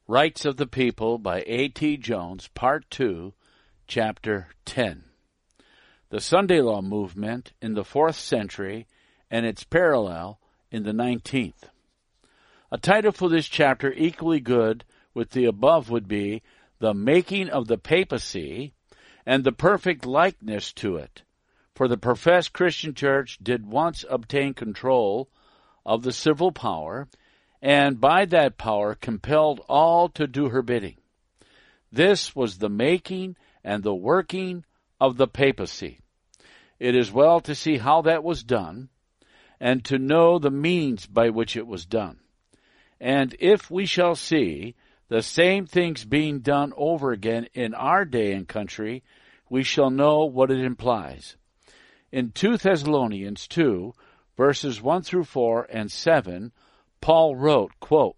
Rights of the People by A.T. Jones, Part 2, Chapter 10. The Sunday Law Movement in the 4th Century and its parallel in the 19th. A title for this chapter equally good with the above would be The Making of the Papacy and the Perfect Likeness to It. For the professed Christian Church did once obtain control of the civil power, and by that power compelled all to do her bidding. This was the making and the working of the papacy. It is well to see how that was done, and to know the means by which it was done. And if we shall see the same things being done over again in our day and country, we shall know what it implies. In 2 Thessalonians 2, verses 1 through 4 and 7, Paul wrote, quote,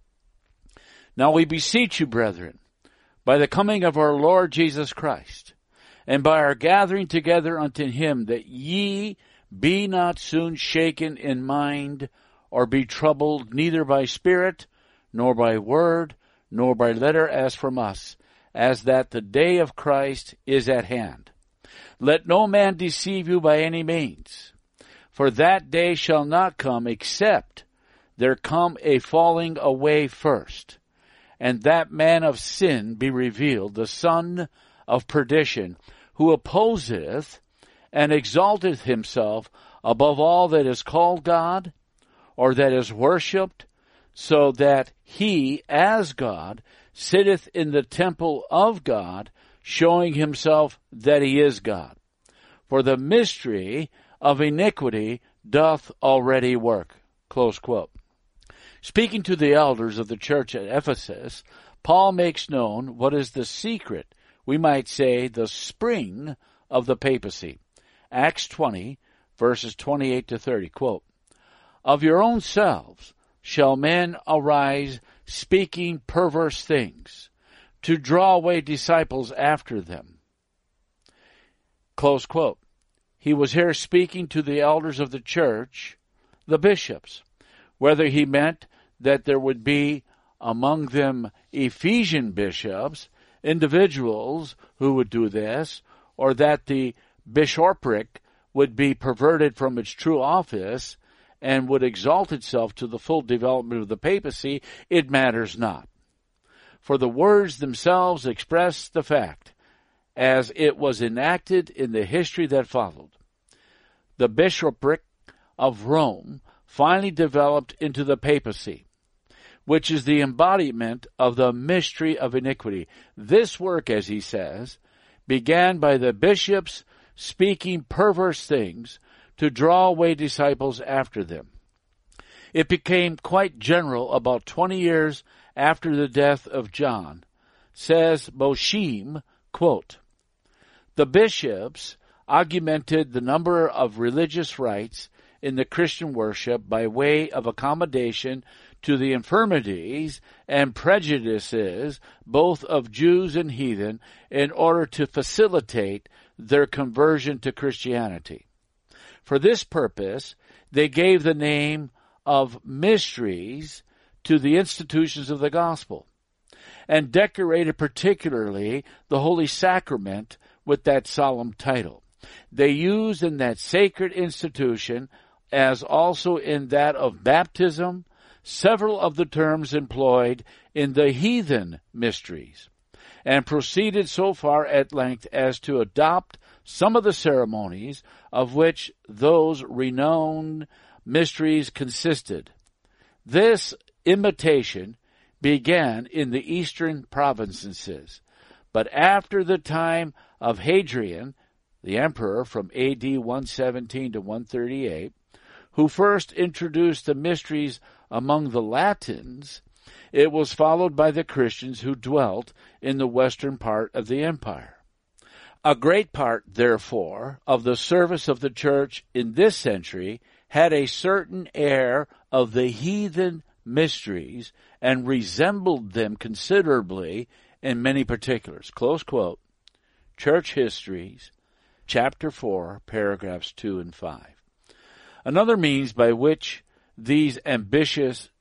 Now we beseech you, brethren, by the coming of our Lord Jesus Christ, and by our gathering together unto him, that ye be not soon shaken in mind, or be troubled neither by spirit, nor by word, nor by letter as from us, as that the day of Christ is at hand. Let no man deceive you by any means, for that day shall not come except there come a falling away first, and that man of sin be revealed, the son of perdition, who opposeth and exalteth himself above all that is called God, or that is worshipped, so that he, as God, sitteth in the temple of God, showing himself that he is God. For the mystery of iniquity doth already work. Close quote. Speaking to the elders of the church at Ephesus, Paul makes known what is the secret, we might say the spring of the papacy. Acts 20, verses 28 to 30, quote, Of your own selves shall men arise speaking perverse things, to draw away disciples after them. Close quote. He was here speaking to the elders of the church, the bishops, whether he meant that there would be among them Ephesian bishops, individuals who would do this, or that the bishopric would be perverted from its true office and would exalt itself to the full development of the papacy, it matters not. For the words themselves express the fact, as it was enacted in the history that followed. The bishopric of Rome finally developed into the papacy, which is the embodiment of the mystery of iniquity. This work, as he says, began by the bishops speaking perverse things to draw away disciples after them. It became quite general about 20 years after the death of John. Says Mosheim, quote, The bishops augmented the number of religious rites in the Christian worship by way of accommodation to the infirmities and prejudices both of Jews and heathen in order to facilitate their conversion to Christianity. For this purpose, they gave the name of mysteries to the institutions of the gospel, and decorated particularly the Holy Sacrament with that solemn title. They used in that sacred institution, as also in that of baptism, several of the terms employed in the heathen mysteries, and proceeded so far at length as to adopt some of the ceremonies of which those renowned mysteries consisted. This imitation began in the eastern provinces, but after the time of Hadrian, the emperor from A.D. 117 to 138, who first introduced the mysteries among the Latins, it was followed by the Christians who dwelt in the western part of the empire. A great part, therefore, of the service of the church in this century had a certain air of the heathen mysteries and resembled them considerably in many particulars. Close quote. Church Histories, Chapter 4, paragraphs 2 and 5. Another means by which these ambitious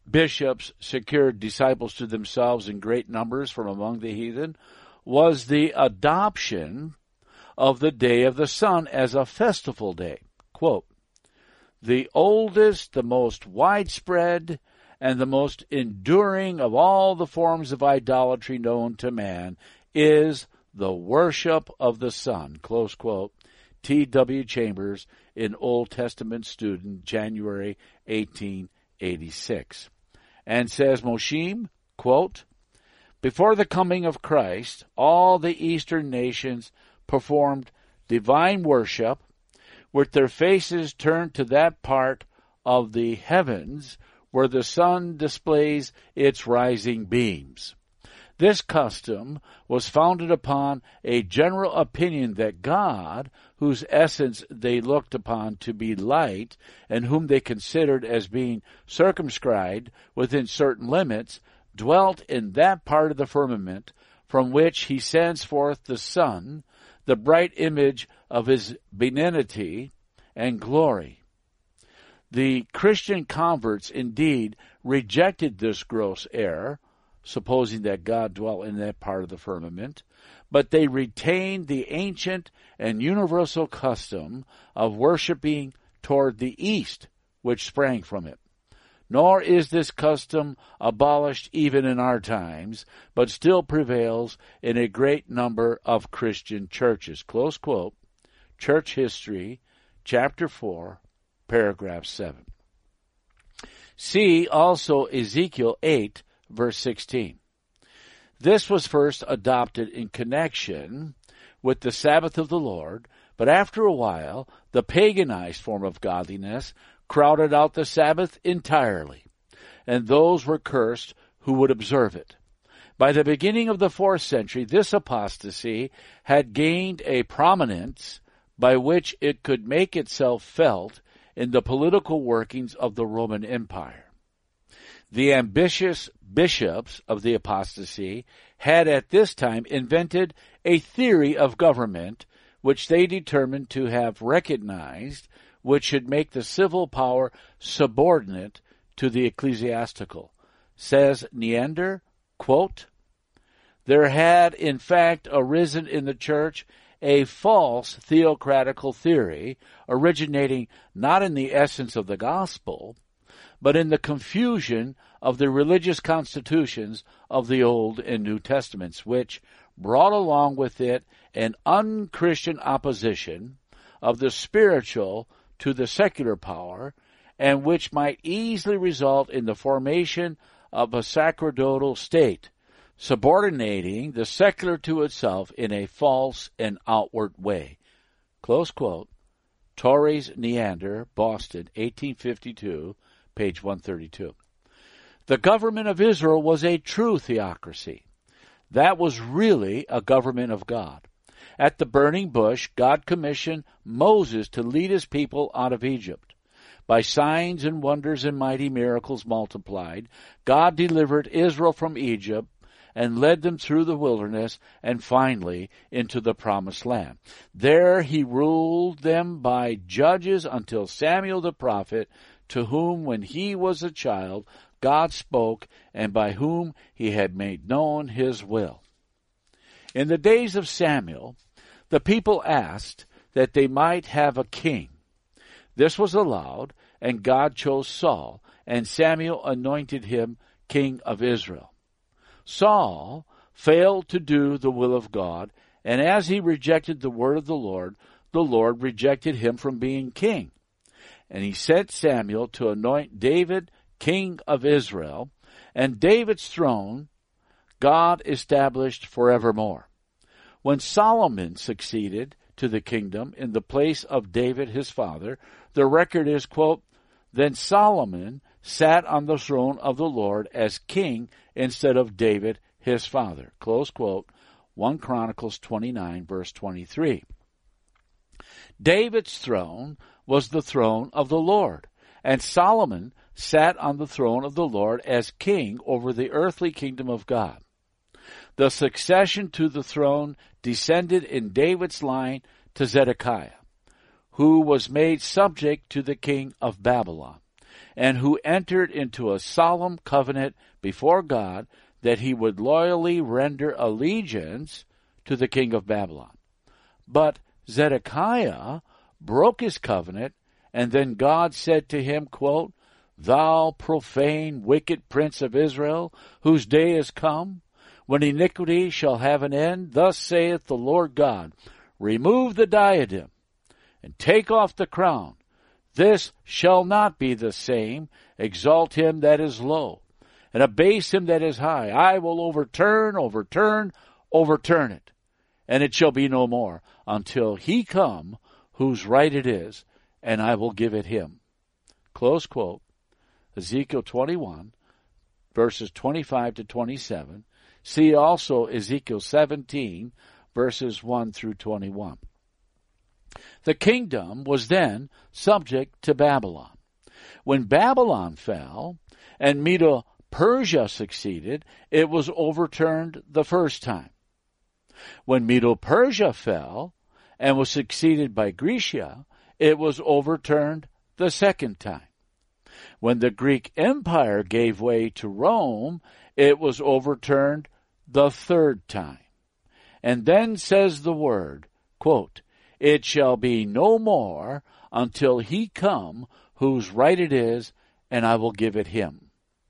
bishops secured disciples to themselves in great numbers from among the heathen was the adoption of the Day of the Sun as a festival day. Quote, "The oldest, the most widespread, and the most enduring of all the forms of idolatry known to man is the worship of the sun." Close quote. T.W. Chambers in Old Testament Student, January 1886. And says Mosheim, quote, "Before the coming of Christ, all the Eastern nations performed divine worship with their faces turned to that part of the heavens where the sun displays its rising beams. This custom was founded upon a general opinion that God, whose essence they looked upon to be light, and whom they considered as being circumscribed within certain limits, dwelt in that part of the firmament from which he sends forth the sun, the bright image of his benignity and glory. The Christian converts indeed rejected this gross error, supposing that God dwelt in that part of the firmament, but they retained the ancient and universal custom of worshiping toward the east, which sprang from it. Nor is this custom abolished even in our times, but still prevails in a great number of Christian churches." Close quote. Church History, Chapter 4, Paragraph 7. See also Ezekiel 8, verse 16. This was first adopted in connection with the Sabbath of the Lord, but after a while, the paganized form of godliness crowded out the Sabbath entirely, and those were cursed who would observe it. By the beginning of the 4th century, this apostasy had gained a prominence by which it could make itself felt in the political workings of the Roman Empire. The ambitious bishops of the apostasy had at this time invented a theory of government which they determined to have recognized, which should make the civil power subordinate to the ecclesiastical. Says Neander, quote, "There had in fact arisen in the church a false theocratical theory originating not in the essence of the gospel, but in the confusion of the religious constitutions of the Old and New Testaments, which brought along with it an unchristian opposition of the spiritual to the secular power, and which might easily result in the formation of a sacerdotal state, subordinating the secular to itself in a false and outward way." Close quote. Torrey's Neander, Boston, 1852, page 132. The government of Israel was a true theocracy. That was really a government of God. At the burning bush, God commissioned Moses to lead his people out of Egypt. By signs and wonders and mighty miracles multiplied, God delivered Israel from Egypt and led them through the wilderness and finally into the promised land. There he ruled them by judges until Samuel the prophet, to whom when he was a child God spoke, and by whom he had made known his will. In the days of Samuel, the people asked that they might have a king. This was allowed, and God chose Saul, and Samuel anointed him king of Israel. Saul failed to do the will of God, and as he rejected the word of the Lord rejected him from being king. And he sent Samuel to anoint David king of Israel, and David's throne God established forevermore. When Solomon succeeded to the kingdom in the place of David his father, the record is, quote, "Then Solomon sat on the throne of the Lord as king instead of David his father." Close quote. 1 Chronicles 29, verse 23. David's throne was the throne of the Lord, and Solomon sat on the throne of the Lord as king over the earthly kingdom of God. The succession to the throne descended in David's line to Zedekiah, who was made subject to the king of Babylon. and who entered into a solemn covenant before God that he would loyally render allegiance to the king of Babylon. But Zedekiah broke his covenant, and then God said to him, quote, "Thou profane, wicked prince of Israel, whose day is come, when iniquity shall have an end, thus saith the Lord God, remove the diadem, and take off the crown. This shall not be the same. Exalt him that is low, and abase him that is high. I will overturn it, and it shall be no more, until he come whose right it is, and I will give it him." Close quote. Ezekiel 21, verses 25 to 27. See also Ezekiel 17, verses 1 through 21. The kingdom was then subject to Babylon. When Babylon fell and Medo-Persia succeeded, it was overturned the first time. When Medo-Persia fell and was succeeded by Grecia, it was overturned the second time. When the Greek Empire gave way to Rome, it was overturned the third time. And then says the word, quote, "It shall be no more until he come whose right it is, and I will give it him."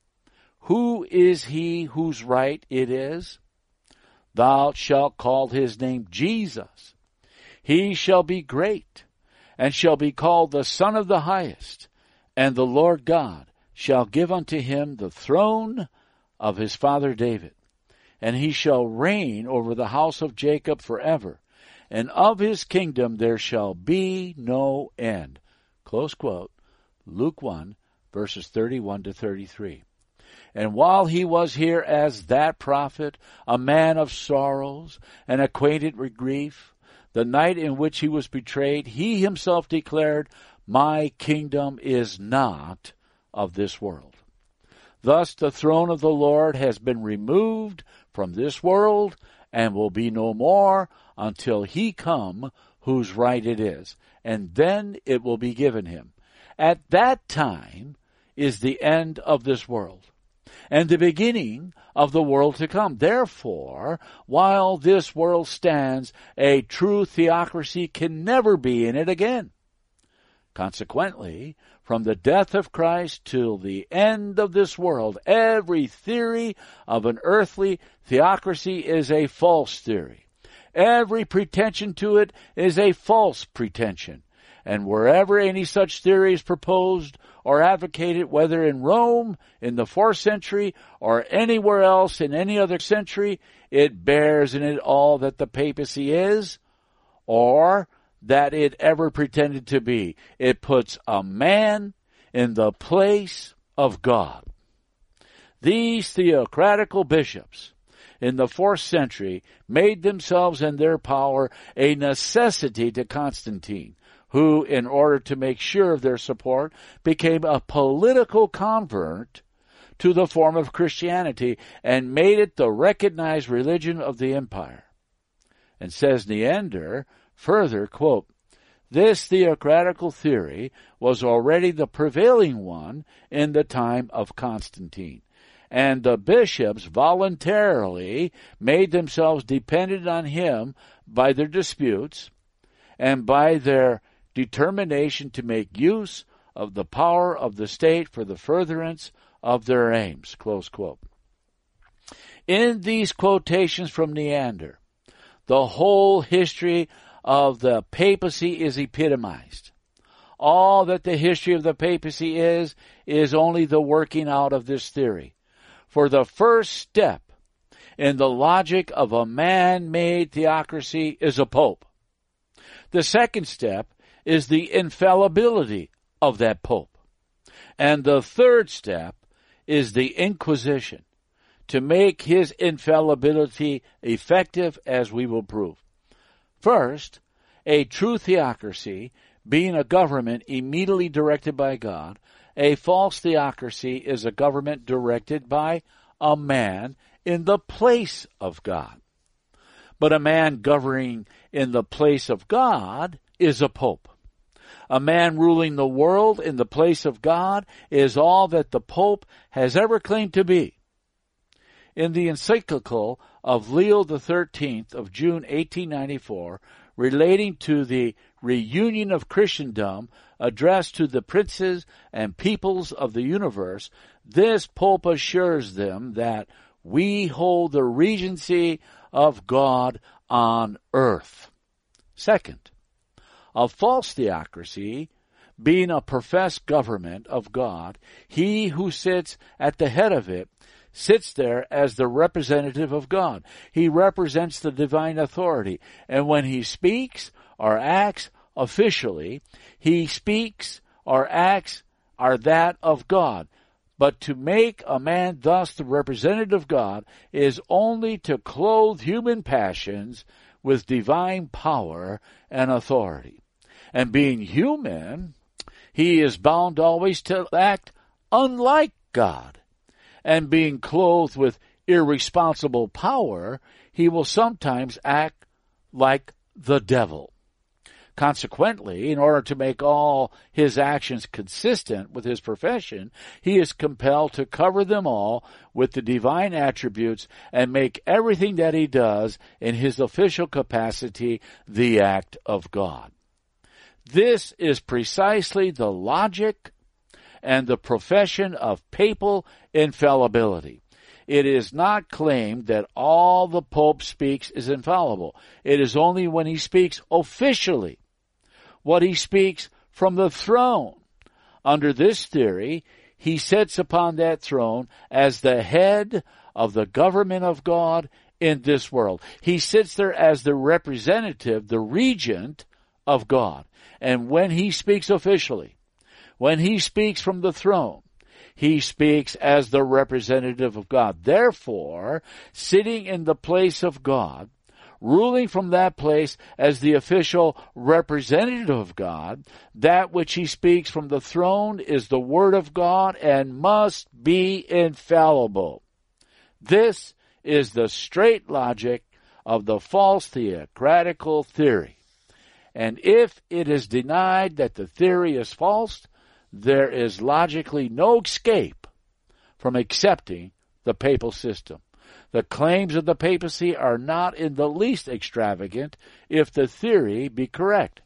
Who is he whose right it is? "Thou shalt call his name Jesus. He shall be great, and shall be called the Son of the Highest. And the Lord God shall give unto him the throne of his father David. And he shall reign over the house of Jacob forever. And of his kingdom there shall be no end." Close quote. Luke 1, verses 31 to 33. "And while he was here as that prophet, a man of sorrows, and acquainted with grief, the night in which he was betrayed, he himself declared, My kingdom is not of this world. Thus the throne of the Lord has been removed from this world, and will be no more until he come whose right it is, and then it will be given him. At that time is the end of this world, and the beginning of the world to come. Therefore, while this world stands, a true theocracy can never be in it again. Consequently, from the death of Christ till the end of this world, every theory of an earthly theocracy is a false theory. Every pretension to it is a false pretension. And wherever any such theory is proposed or advocated, whether in Rome in the 4th century or anywhere else in any other century, it bears in it all that the papacy is, or that it ever pretended to be. It puts a man in the place of God. These theocratical bishops in the 4th century made themselves and their power a necessity to Constantine, who, in order to make sure of their support, became a political convert to the form of Christianity and made it the recognized religion of the empire. And says Neander, further, quote, "This theocratical theory was already the prevailing one in the time of Constantine, and the bishops voluntarily made themselves dependent on him by their disputes and by their determination to make use of the power of the state for the furtherance of their aims." Close quote. In these quotations from Neander, the whole history of the papacy is epitomized. All that the history of the papacy is only the working out of this theory. For the first step in the logic of a man-made theocracy is a pope. The second step is the infallibility of that pope. And the third step is the Inquisition, to make his infallibility effective, as we will prove. First, a true theocracy being a government immediately directed by God, a false theocracy is a government directed by a man in the place of God. But a man governing in the place of God is a pope. A man ruling the world in the place of God is all that the Pope has ever claimed to be. In the encyclical of Leo XIII of June 1894, relating to the reunion of Christendom addressed to the princes and peoples of the universe, this Pope assures them that we hold the regency of God on earth. Second, a false theocracy, being a professed government of God, he who sits at the head of it sits there as the representative of God. He represents the divine authority, and when he speaks or acts officially, he speaks or acts are that of God. But to make a man thus the representative of God is only to clothe human passions with divine power and authority. And being human, he is bound always to act unlike God. And being clothed with irresponsible power, he will sometimes act like the devil. Consequently, in order to make all his actions consistent with his profession, he is compelled to cover them all with the divine attributes and make everything that he does in his official capacity the act of God. This is precisely the logic and the profession of papal infallibility. It is not claimed that all the Pope speaks is infallible. It is only when he speaks officially, what he speaks from the throne. Under this theory, he sits upon that throne as the head of the government of God in this world. He sits there as the representative, the regent of God. And when he speaks officially, when he speaks from the throne, he speaks as the representative of God. Therefore, sitting in the place of God, ruling from that place as the official representative of God, that which he speaks from the throne is the word of God and must be infallible. This is the straight logic of the false theocratical theory. And if it is denied that the theory is false, there is logically no escape from accepting the papal system. The claims of the papacy are not in the least extravagant if the theory be correct.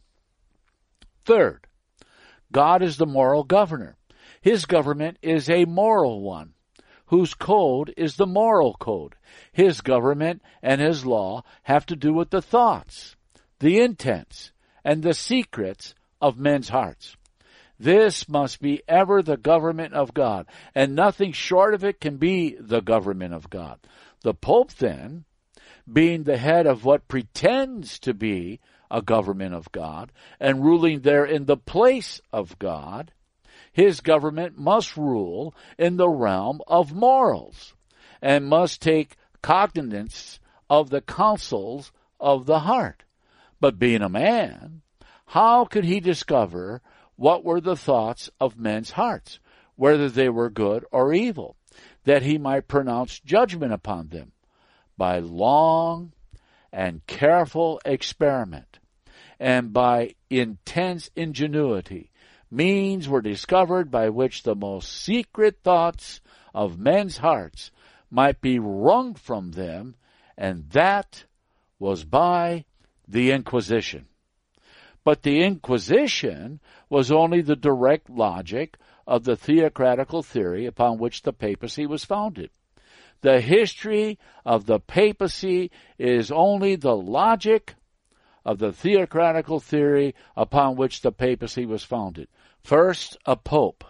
Third, God is the moral governor. His government is a moral one, whose code is the moral code. His government and his law have to do with the thoughts, the intents, and the secrets of men's hearts. This must be ever the government of God, and nothing short of it can be the government of God. The Pope, then, being the head of what pretends to be a government of God, and ruling there in the place of God, his government must rule in the realm of morals, and must take cognizance of the counsels of the heart. But being a man, how could he discover what were the thoughts of men's hearts, whether they were good or evil, that he might pronounce judgment upon them? By long and careful experiment, and by intense ingenuity, means were discovered by which the most secret thoughts of men's hearts might be wrung from them, and that was by the Inquisition. But the Inquisition was only the direct logic of the theocratical theory upon which the papacy was founded. The history of the papacy is only the logic of the theocratical theory upon which the papacy was founded. First, a pope.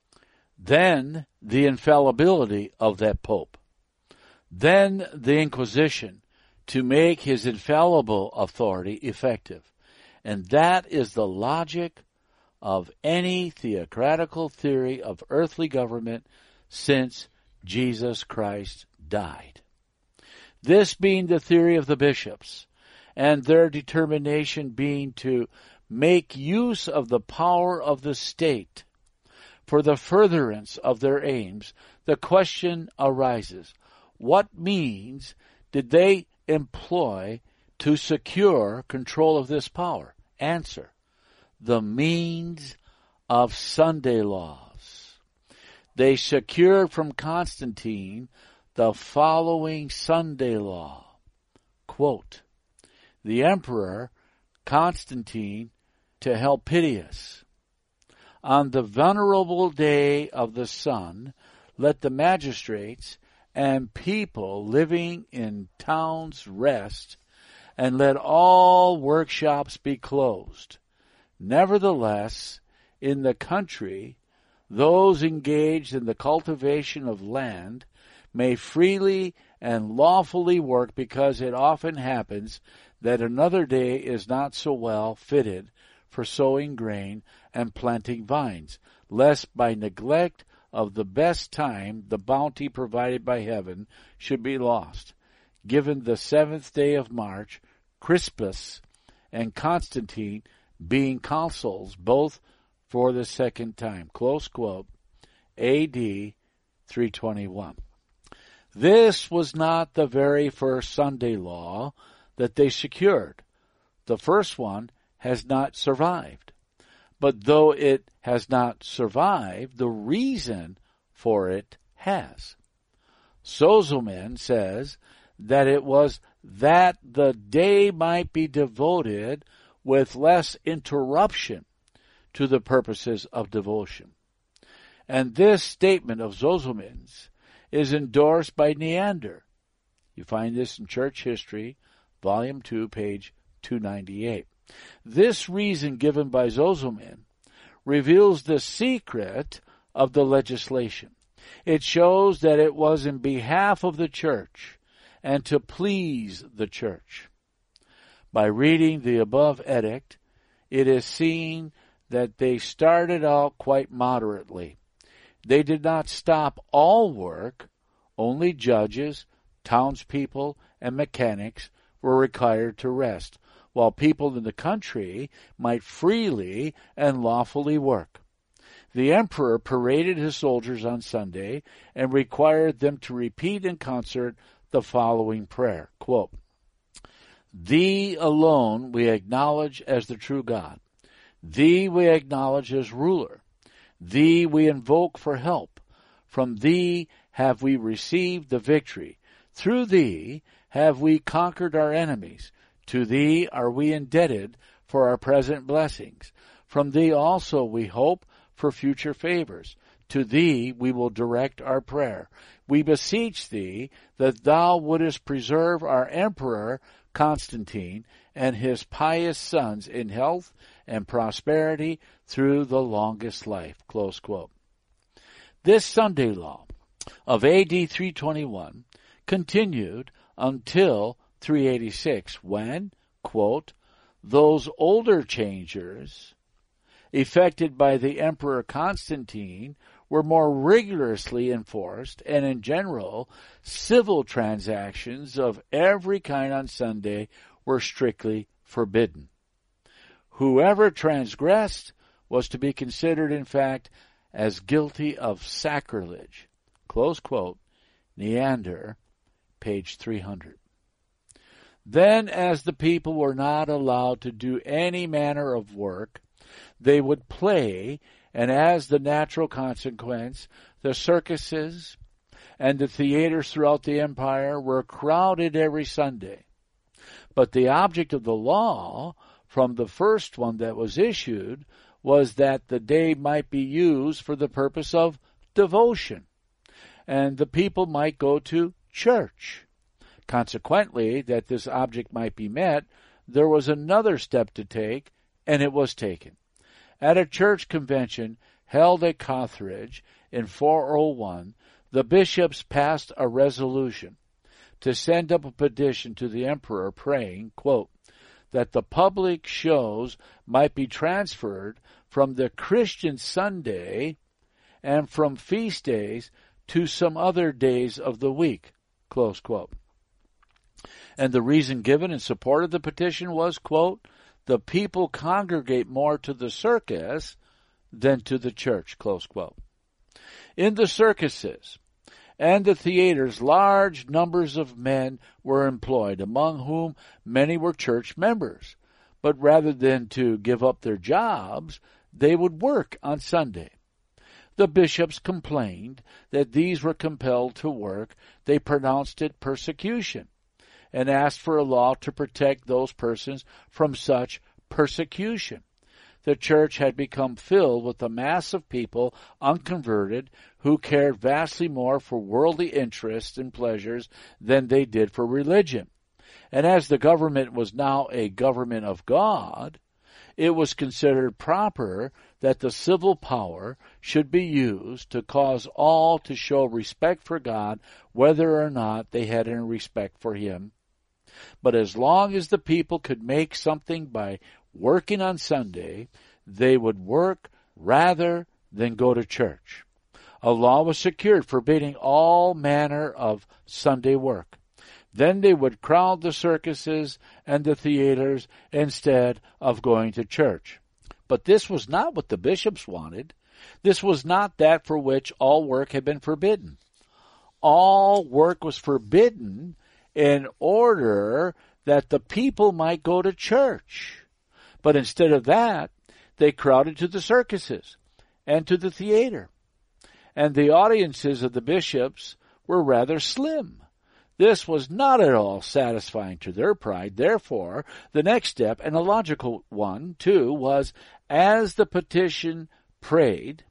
Then, the infallibility of that pope. Then, the Inquisition, to make his infallible authority effective. And that is the logic of any theocratical theory of earthly government since Jesus Christ died. This being the theory of the bishops, and their determination being to make use of the power of the state for the furtherance of their aims, the question arises, what means did they employ to secure control of this power? Answer, the means of Sunday laws. They secured from Constantine the following Sunday law. Quote, the Emperor Constantine to Helpidius. On the venerable day of the sun, let the magistrates and people living in towns rest, and let all workshops be closed. Nevertheless, in the country, those engaged in the cultivation of land may freely and lawfully work, because it often happens that another day is not so well fitted for sowing grain and planting vines, lest by neglect of the best time the bounty provided by heaven should be lost. Given the 7th day of March, Crispus and Constantine being consuls, both for the second time. Close quote. A.D. 321. This was not the very first Sunday law that they secured. The first one has not survived. But though it has not survived, the reason for it has. Sozomen says that it was that the day might be devoted with less interruption to the purposes of devotion. And this statement of Zozomen's is endorsed by Neander. You find this in Church History, Volume 2, page 298. This reason given by Zozomen reveals the secret of the legislation. It shows that it was in behalf of the church and to please the church. By reading the above edict, it is seen that they started out quite moderately. They did not stop all work. Only judges, townspeople, and mechanics were required to rest, while people in the country might freely and lawfully work. The emperor paraded his soldiers on Sunday and required them to repeat in concert the following prayer, quote, Thee alone we acknowledge as the true God. Thee we acknowledge as ruler. Thee we invoke for help. From Thee have we received the victory. Through Thee have we conquered our enemies. To Thee are we indebted for our present blessings. From Thee also we hope for future favors. To Thee we will direct our prayer. We beseech Thee that Thou wouldest preserve our Emperor Constantine and his pious sons in health and prosperity through the longest life. Close quote. This Sunday law of A.D. 321 continued until 386 when, quote, those older changes effected by the Emperor Constantine were more rigorously enforced, and in general, civil transactions of every kind on Sunday were strictly forbidden. Whoever transgressed was to be considered, in fact, as guilty of sacrilege. Close quote, Neander, page 300. Then, as the people were not allowed to do any manner of work, they would play, and as the natural consequence, the circuses and the theaters throughout the empire were crowded every Sunday. But the object of the law, from the first one that was issued, was that the day might be used for the purpose of devotion, and the people might go to church. Consequently, that this object might be met, there was another step to take, and it was taken. At a church convention held at Carthage in 401, the bishops passed a resolution to send up a petition to the emperor praying, quote, that the public shows might be transferred from the Christian Sunday and from feast days to some other days of the week, close quote. And the reason given in support of the petition was, quote, the people congregate more to the circus than to the church, close quote. In the circuses and the theaters, large numbers of men were employed, among whom many were church members. but rather than to give up their jobs, they would work on Sunday. The bishops complained that these were compelled to work. They pronounced it persecution and asked for a law to protect those persons from such persecution. The church had become filled with a mass of people, unconverted, who cared vastly more for worldly interests and pleasures than they did for religion. And as the government was now a government of God, it was considered proper that the civil power should be used to cause all to show respect for God, whether or not they had any respect for Him. But as long as the people could make something by working on Sunday, they would work rather than go to church. A law was secured forbidding all manner of Sunday work. Then they would crowd the circuses and the theaters instead of going to church. But this was not what the bishops wanted. This was not that for which all work had been forbidden. All work was forbidden in order that the people might go to church. But instead of that, they crowded to the circuses and to the theater. And the audiences of the bishops were rather slim. This was not at all satisfying to their pride. Therefore, the next step, and a logical one too, was, as the petition prayed,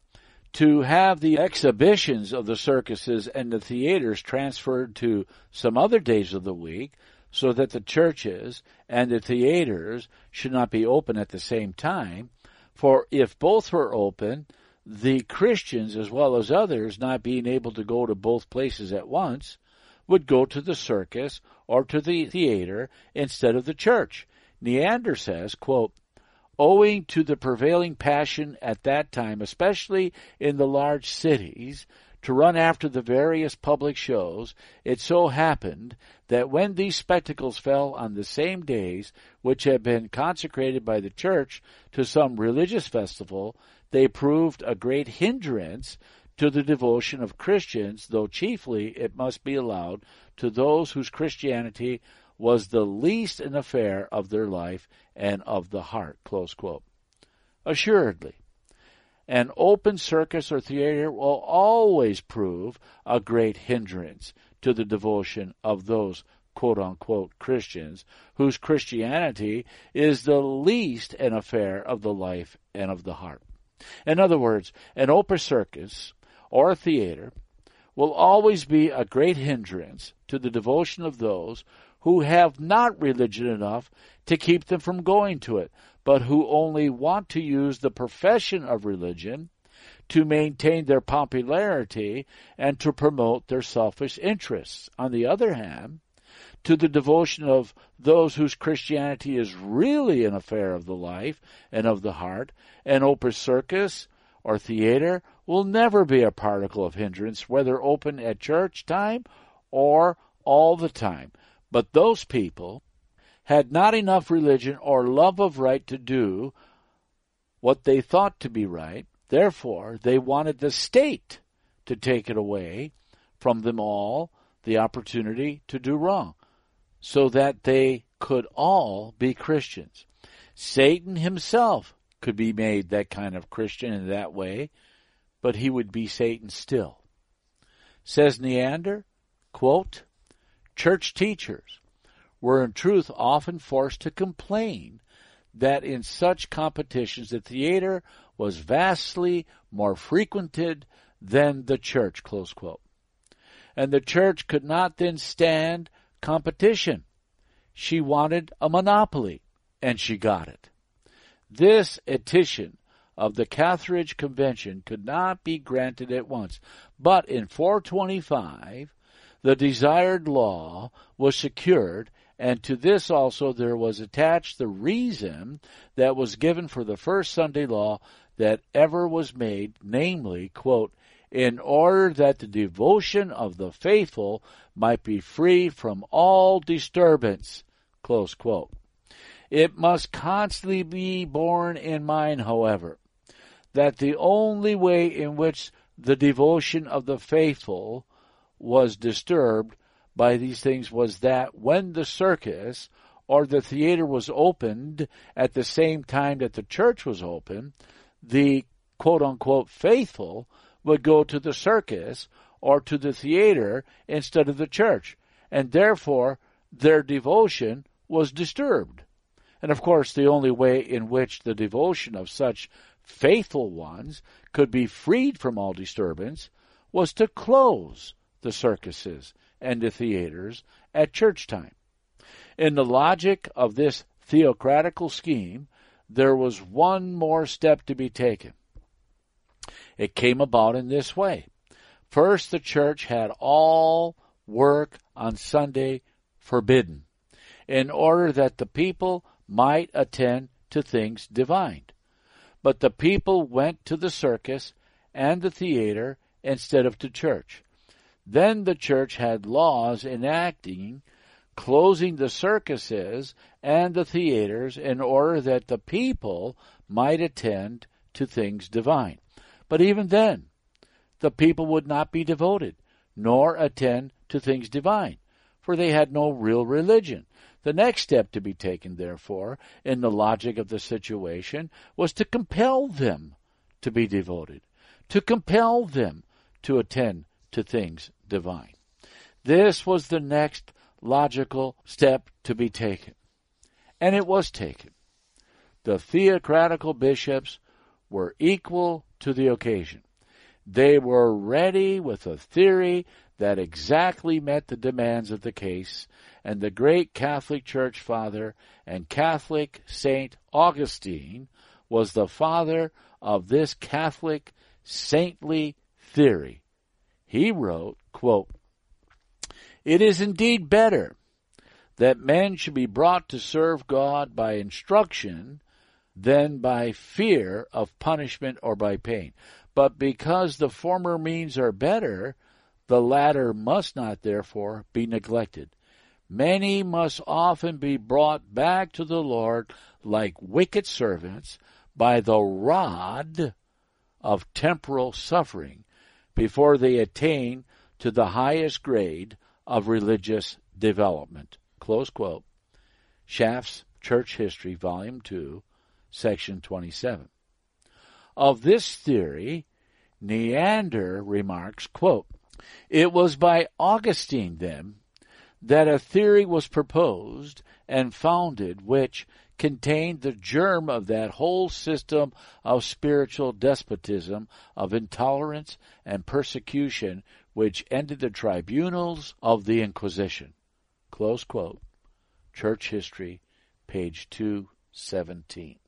to have the exhibitions of the circuses and the theaters transferred to some other days of the week, so that the churches and the theaters should not be open at the same time. For if both were open, the Christians, as well as others, not being able to go to both places at once, would go to the circus or to the theater instead of the church. Neander says, quote, owing to the prevailing passion at that time, especially in the large cities, to run after the various public shows, it so happened that when these spectacles fell on the same days which had been consecrated by the church to some religious festival, they proved a great hindrance to the devotion of Christians, though chiefly, it must be allowed, to those whose Christianity was the least an affair of their life and of the heart. Close quote. Assuredly, an open circus or theater will always prove a great hindrance to the devotion of those quote-unquote Christians whose Christianity is the least an affair of the life and of the heart. In other words, an open circus or a theater will always be a great hindrance to the devotion of those who have not religion enough to keep them from going to it, but who only want to use the profession of religion to maintain their popularity and to promote their selfish interests. On the other hand, to the devotion of those whose Christianity is really an affair of the life and of the heart, an open circus or theater will never be a particle of hindrance, whether open at church time or all the time. But those people had not enough religion or love of right to do what they thought to be right. Therefore, they wanted the state to take it away from them all, the opportunity to do wrong, so that they could all be Christians. Satan himself could be made that kind of Christian in that way, but he would be Satan still. Says Neander, quote, church teachers were in truth often forced to complain that in such competitions the theater was vastly more frequented than the church, close quote. And the church could not then stand competition. She wanted a monopoly, and she got it. This edition of the Carthage Convention could not be granted at once, but in 425 the desired law was secured, and to this also there was attached the reason that was given for the first Sunday law that ever was made, namely, quote, in order that the devotion of the faithful might be free from all disturbance, close quote. It must constantly be borne in mind, however, that the only way in which the devotion of the faithful was disturbed by these things was that when the circus or the theater was opened at the same time that the church was open, the quote-unquote faithful would go to the circus or to the theater instead of the church, and therefore their devotion was disturbed. And of course, the only way in which the devotion of such faithful ones could be freed from all disturbance was to close the circuses and the theaters at church time. In the logic of this theocratical scheme, there was one more step to be taken. It came about in this way. First, the church had all work on Sunday forbidden, in order that the people might attend to things divine. But the people went to the circus and the theater instead of to church. Then the church had laws enacting, closing the circuses and the theaters in order that the people might attend to things divine. But even then, the people would not be devoted, nor attend to things divine, for they had no real religion. The next step to be taken, therefore, in the logic of the situation, was to compel them to be devoted, to compel them to attend to things divine. This was the next logical step to be taken, and it was taken. The theocratical bishops were equal to the occasion. They were ready with a theory that exactly met the demands of the case, and the great Catholic Church Father and Catholic Saint Augustine was the father of this Catholic saintly theory. He wrote, quote, "It is indeed better that men should be brought to serve God by instruction than by fear of punishment or by pain. But because the former means are better, the latter must not therefore be neglected. Many must often be brought back to the Lord like wicked servants by the rod of temporal suffering before they attain to the highest grade of religious development." Close quote. Schaff's Church History, Volume 2, Section 27. Of this theory, Neander remarks, quote, "It was by Augustine, then, that a theory was proposed and founded which contained the germ of that whole system of spiritual despotism, of intolerance and persecution which ended the tribunals of the Inquisition." Close quote. Church History, page 217.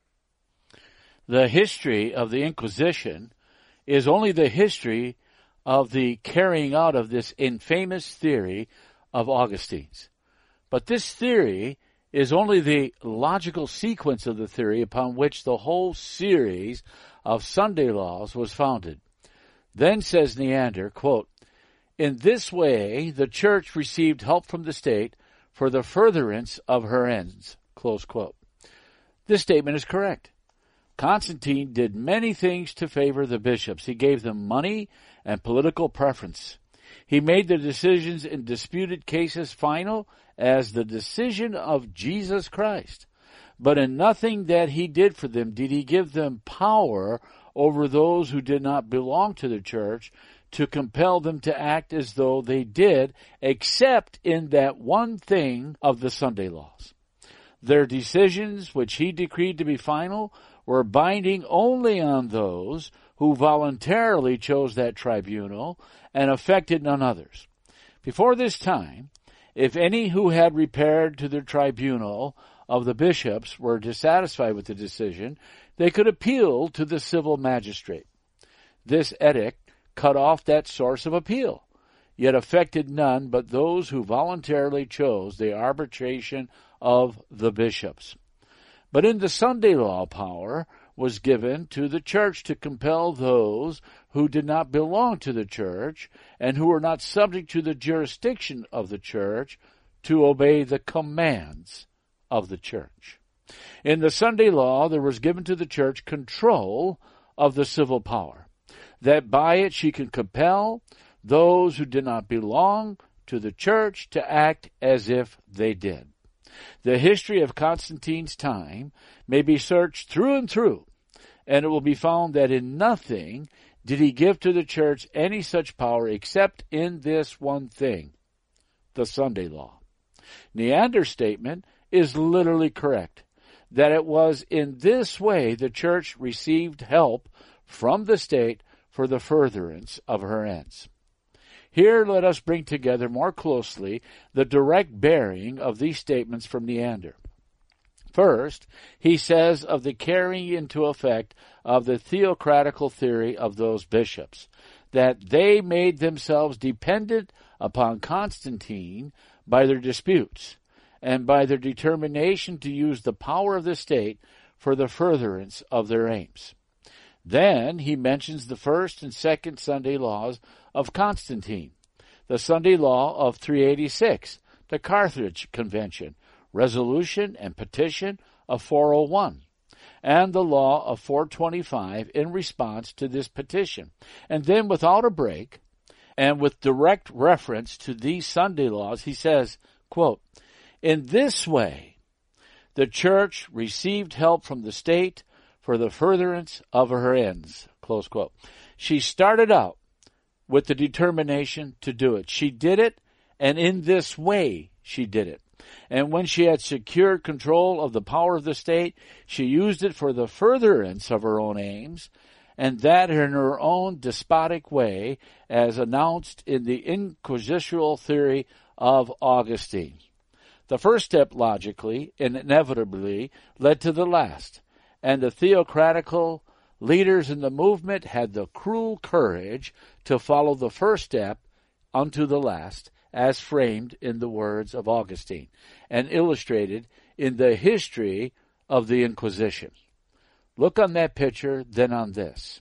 The history of the Inquisition is only the history of the carrying out of this infamous theory of Augustine's. But this theory is only the logical sequence of the theory upon which the whole series of Sunday laws was founded. Then says Neander, quote, "In this way the Church received help from the state for the furtherance of her ends." Close quote. This statement is correct. Constantine did many things to favor the bishops. He gave them money and political preference. He made the decisions in disputed cases final as the decision of Jesus Christ. But in nothing that he did for them did he give them power over those who did not belong to the church to compel them to act as though they did, except in that one thing of the Sunday laws. Their decisions, which he decreed to be final, were binding only on those who voluntarily chose that tribunal and affected none others. Before this time, if any who had repaired to the tribunal of the bishops were dissatisfied with the decision, they could appeal to the civil magistrate. This edict cut off that source of appeal, yet affected none but those who voluntarily chose the arbitration of the bishops. But in the Sunday law, power was given to the church to compel those who did not belong to the church and who were not subject to the jurisdiction of the church to obey the commands of the church. In the Sunday law, there was given to the church control of the civil power, that by it she could compel those who did not belong to the church to act as if they did. The history of Constantine's time may be searched through and through, and it will be found that in nothing did he give to the church any such power except in this one thing, the Sunday law. Neander's statement is literally correct, that it was in this way the church received help from the state for the furtherance of her ends. Here let us bring together more closely the direct bearing of these statements from Neander. First, he says of the carrying into effect of the theocratical theory of those bishops, that they made themselves dependent upon Constantine by their disputes, and by their determination to use the power of the state for the furtherance of their aims. Then he mentions the first and second Sunday laws of Constantine, the Sunday law of 386, the Carthage Convention, resolution and petition of 401, and the law of 425 in response to this petition. And then without a break, and with direct reference to these Sunday laws, he says, quote, "In this way, the church received help from the state for the furtherance of her ends." Close quote. She started out with the determination to do it. She did it, and in this way she did it. And when she had secured control of the power of the state, she used it for the furtherance of her own aims, and that in her own despotic way, as announced in the inquisitorial theory of Augustine. The first step logically and inevitably led to the last, and the theocratical leaders in the movement had the cruel courage to follow the first step unto the last, as framed in the words of Augustine, and illustrated in the history of the Inquisition. Look on that picture, then on this.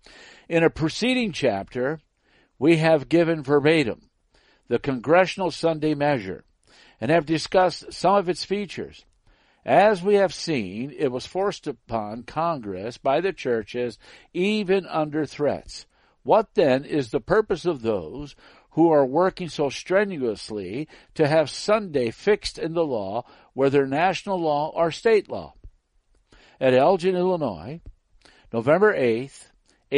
In a preceding chapter, we have given verbatim the Congressional Sunday Measure, and have discussed some of its features. As we have seen, it was forced upon Congress by the churches, even under threats. What then is the purpose of those who are working so strenuously to have Sunday fixed in the law, whether national law or state law? At Elgin, Illinois, November 8th,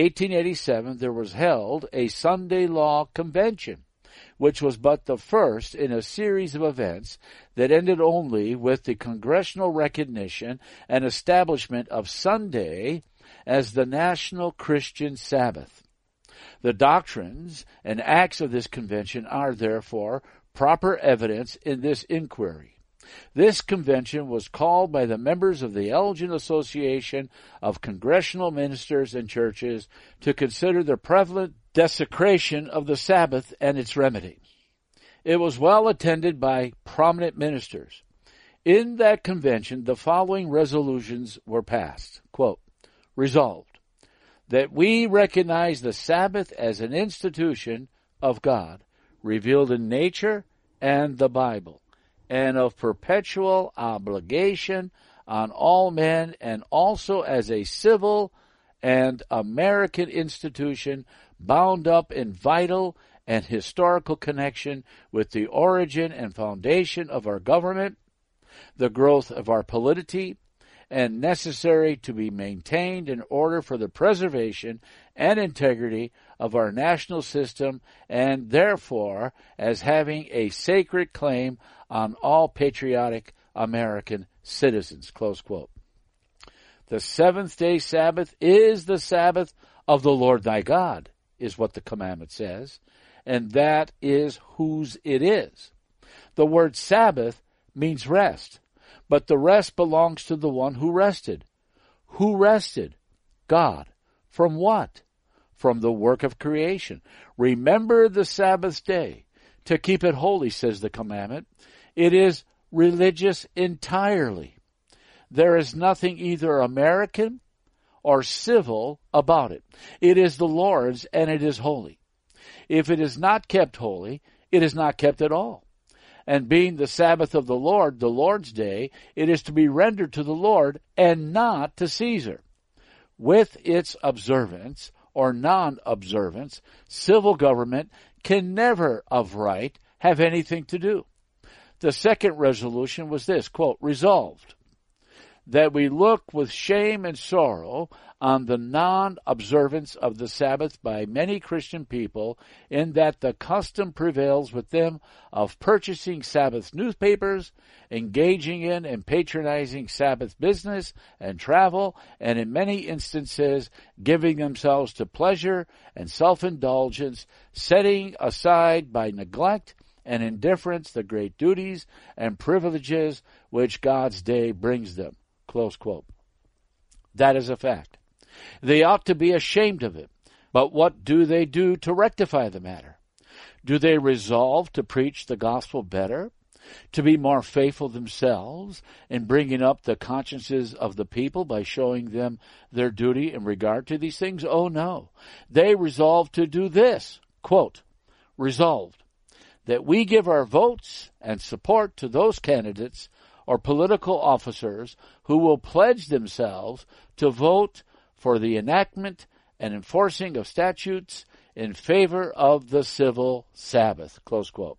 1887, there was held a Sunday Law Convention, which was but the first in a series of events that ended only with the congressional recognition and establishment of Sunday as the national Christian Sabbath. The doctrines and acts of this convention are, therefore, proper evidence in this inquiry. This convention was called by the members of the Elgin Association of Congressional Ministers and Churches to consider the prevalent desecration of the Sabbath and its remedy. It was well attended by prominent ministers. In that convention, the following resolutions were passed. Quote, "Resolved, that we recognize the Sabbath as an institution of God, revealed in nature and the Bible, and of perpetual obligation on all men, and also as a civil and American institution bound up in vital and historical connection with the origin and foundation of our government, the growth of our polity, and necessary to be maintained in order for the preservation and integrity of our national system, and therefore as having a sacred claim on all patriotic American citizens." Close quote. The seventh-day Sabbath is the Sabbath of the Lord thy God, is what the commandment says, and that is whose it is. The word Sabbath means rest, but the rest belongs to the one who rested. Who rested? God. From what? From the work of creation. Remember the Sabbath day, to keep it holy, says the commandment. It is religious entirely. There is nothing either American or civil about it. It is the Lord's, and it is holy. If it is not kept holy, it is not kept at all. And being the Sabbath of the Lord, the Lord's day, it is to be rendered to the Lord and not to Caesar. With its observance or non-observance, civil government can never of right have anything to do. The second resolution was this, quote, resolved, that we look with shame and sorrow on the non-observance of the Sabbath by many Christian people, in that the custom prevails with them of purchasing Sabbath newspapers, engaging in and patronizing Sabbath business and travel, and in many instances giving themselves to pleasure and self-indulgence, setting aside by neglect and indifference the great duties and privileges which God's day brings them. Close quote. That is a fact. They ought to be ashamed of it. But what do they do to rectify the matter? Do they resolve to preach the gospel better, to be more faithful themselves in bringing up the consciences of the people by showing them their duty in regard to these things? Oh, no. They resolve to do this, quote, resolved, that we give our votes and support to those candidates or political officers who will pledge themselves to vote for the enactment and enforcing of statutes in favor of the civil Sabbath. Close quote.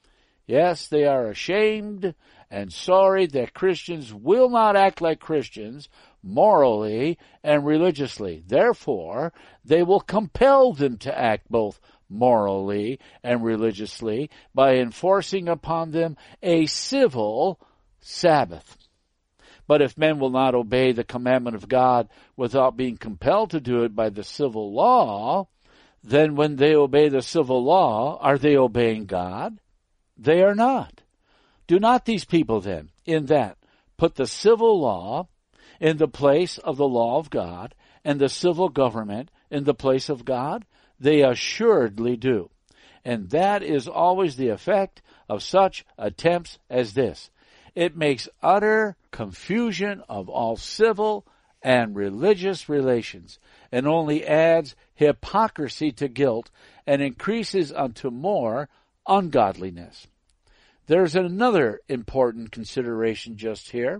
Yes, they are ashamed and sorry that Christians will not act like Christians morally and religiously. Therefore, they will compel them to act both morally and religiously by enforcing upon them a civil Sabbath. But if men will not obey the commandment of God without being compelled to do it by the civil law, then when they obey the civil law, are they obeying God? They are not. Do not these people then, in that, put the civil law in the place of the law of God, and the civil government in the place of God? They assuredly do. And that is always the effect of such attempts as this. It makes utter confusion of all civil and religious relations, and only adds hypocrisy to guilt, and increases unto more ungodliness. There's another important consideration just here.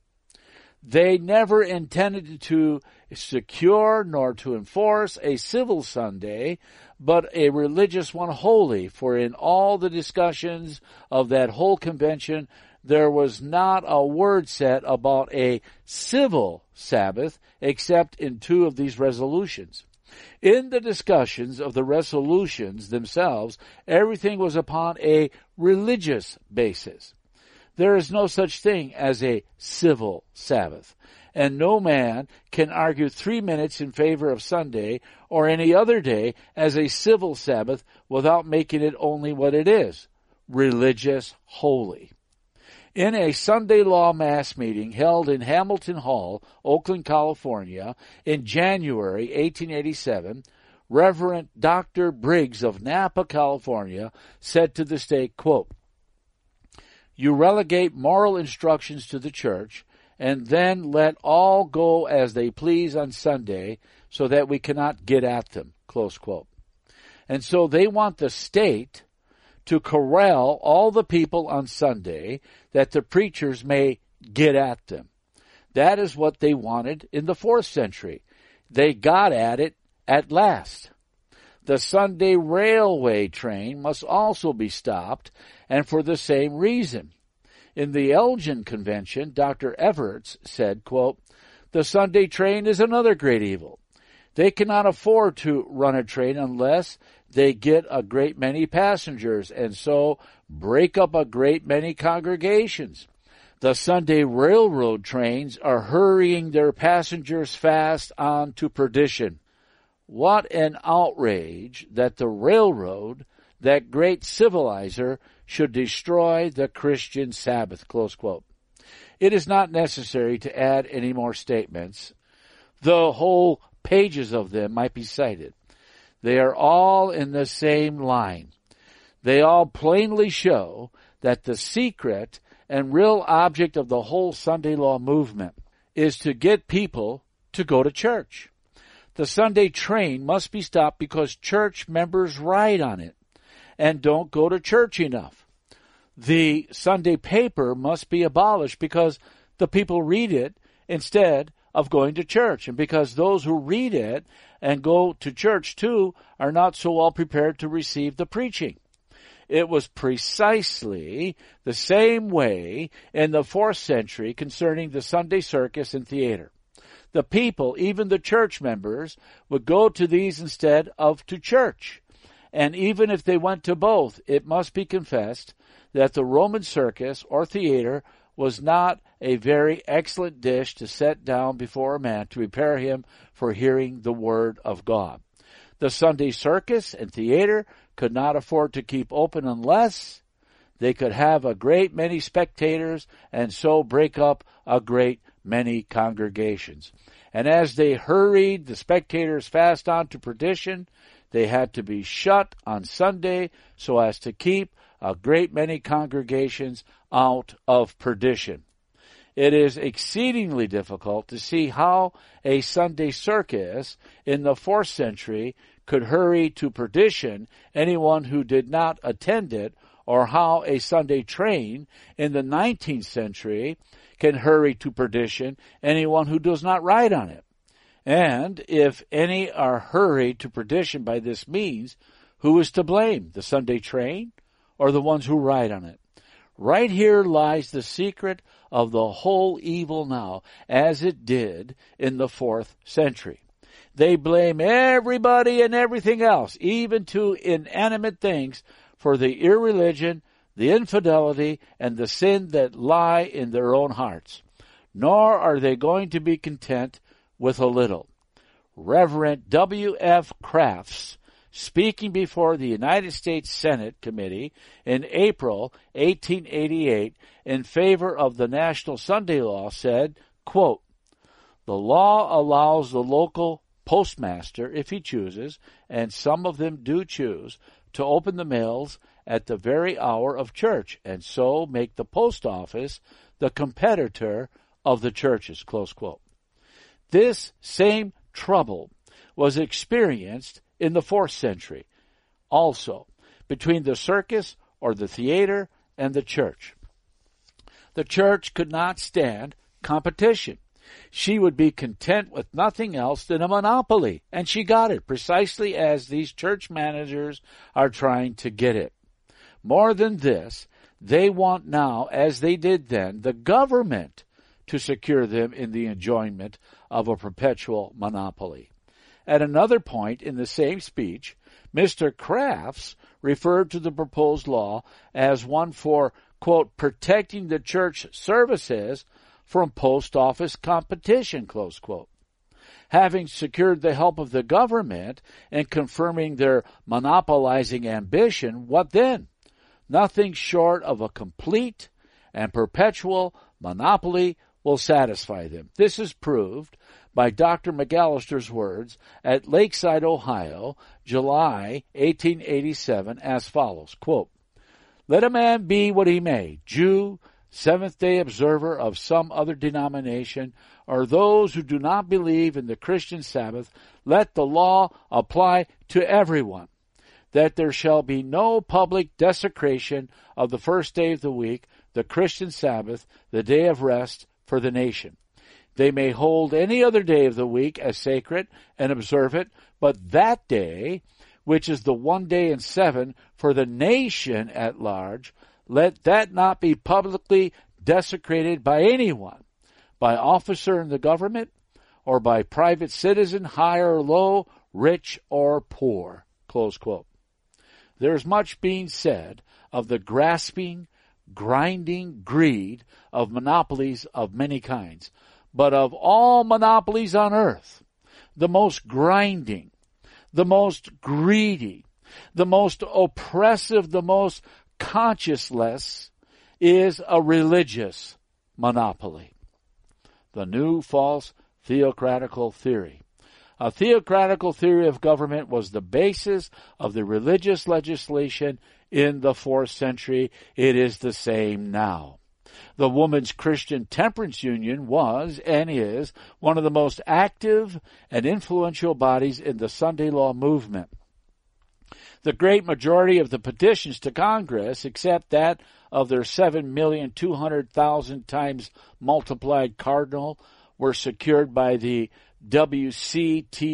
They never intended to secure nor to enforce a civil Sunday, but a religious one wholly, for in all the discussions of that whole convention, there was not a word said about a civil Sabbath except in two of these resolutions. In the discussions of the resolutions themselves, everything was upon a religious basis. There is no such thing as a civil Sabbath, and no man can argue 3 minutes in favor of Sunday or any other day as a civil Sabbath without making it only what it is, religious holy. In a Sunday law mass meeting held in Hamilton Hall, Oakland, California, in January 1887, Reverend Dr. Briggs of Napa, California, said to the state, quote, "You relegate moral instructions to the church, and then let all go as they please on Sunday, so that we cannot get at them." Close quote. And so they want the state to corral all the people on Sunday, that the preachers may get at them. That is what they wanted in the 4th century. They got at it at last. The Sunday railway train must also be stopped, and for the same reason. In the Elgin Convention, Dr. Everts said, quote, "The Sunday train is another great evil. They cannot afford to run a train unless they get a great many passengers, and so break up a great many congregations. The Sunday railroad trains are hurrying their passengers fast on to perdition. What an outrage that the railroad, that great civilizer, should destroy the Christian Sabbath." Close quote. It is not necessary to add any more statements. The whole pages of them might be cited. They are all in the same line. They all plainly show that the secret and real object of the whole Sunday law movement is to get people to go to church. The Sunday train must be stopped because church members ride on it and don't go to church enough. The Sunday paper must be abolished because the people read it instead of going to church, and because those who read it and go to church too are not so well prepared to receive the preaching. It was precisely the same way in the 4th century concerning the Sunday circus and theater. The people, even the church members, would go to these instead of to church. And even if they went to both, it must be confessed that the Roman circus or theater was not a very excellent dish to set down before a man to prepare him for hearing the word of God. The Sunday circus and theater could not afford to keep open unless they could have a great many spectators and so break up a great many congregations. And as they hurried the spectators fast on to perdition, they had to be shut on Sunday so as to keep a great many congregations out of perdition. It is exceedingly difficult to see how a Sunday circus in the 4th century could hurry to perdition anyone who did not attend it, or how a Sunday train in the 19th century can hurry to perdition anyone who does not ride on it. And if any are hurried to perdition by this means, who is to blame, the Sunday train or the ones who ride on it? Right here lies the secret of the whole evil now, as it did in the 4th century. They blame everybody and everything else, even to inanimate things, for the irreligion, the infidelity, and the sin that lie in their own hearts. Nor are they going to be content with a little. Reverend W.F. Crafts, speaking before the United States Senate Committee in April 1888 in favor of the National Sunday Law, said, quote, "The law allows the local postmaster, if he chooses, and some of them do choose, to open the mails at the very hour of church, and so make the post office the competitor of the churches," close quote. This same trouble was experienced in the 4th century, also, between the circus or the theater and the church. The church could not stand competition. She would be content with nothing else than a monopoly, and she got it precisely as these church managers are trying to get it. More than this, they want now, as they did then, the government to secure them in the enjoyment of a perpetual monopoly. At another point in the same speech, Mr. Crafts referred to the proposed law as one for, quote, "protecting the church services from post office competition," close quote. Having secured the help of the government and confirming their monopolizing ambition, what then? Nothing short of a complete and perpetual monopoly will satisfy them. This is proved by Dr. McAllister's words at Lakeside, Ohio, July 1887, as follows, quote, "Let a man be what he may, Jew, Seventh-day observer of some other denomination, or those who do not believe in the Christian Sabbath, let the law apply to everyone, that there shall be no public desecration of the first day of the week, the Christian Sabbath, the day of rest for the nation. They may hold any other day of the week as sacred and observe it, but that day, which is the one day in 7 for the nation at large, let that not be publicly desecrated by anyone, by officer in the government, or by private citizen, high or low, rich or poor." Close quote. There is much being said of the grasping, grinding greed of monopolies of many kinds. But of all monopolies on earth, the most grinding, the most greedy, the most oppressive, the most conscienceless is a religious monopoly. The new false theocratical theory. A theocratical theory of government was the basis of the religious legislation in the 4th century. It is the same now. The Woman's Christian Temperance Union was and is one of the most active and influential bodies in the Sunday law movement. The great majority of the petitions to Congress, except that of their 7,200,000 times multiplied cardinal, were secured by the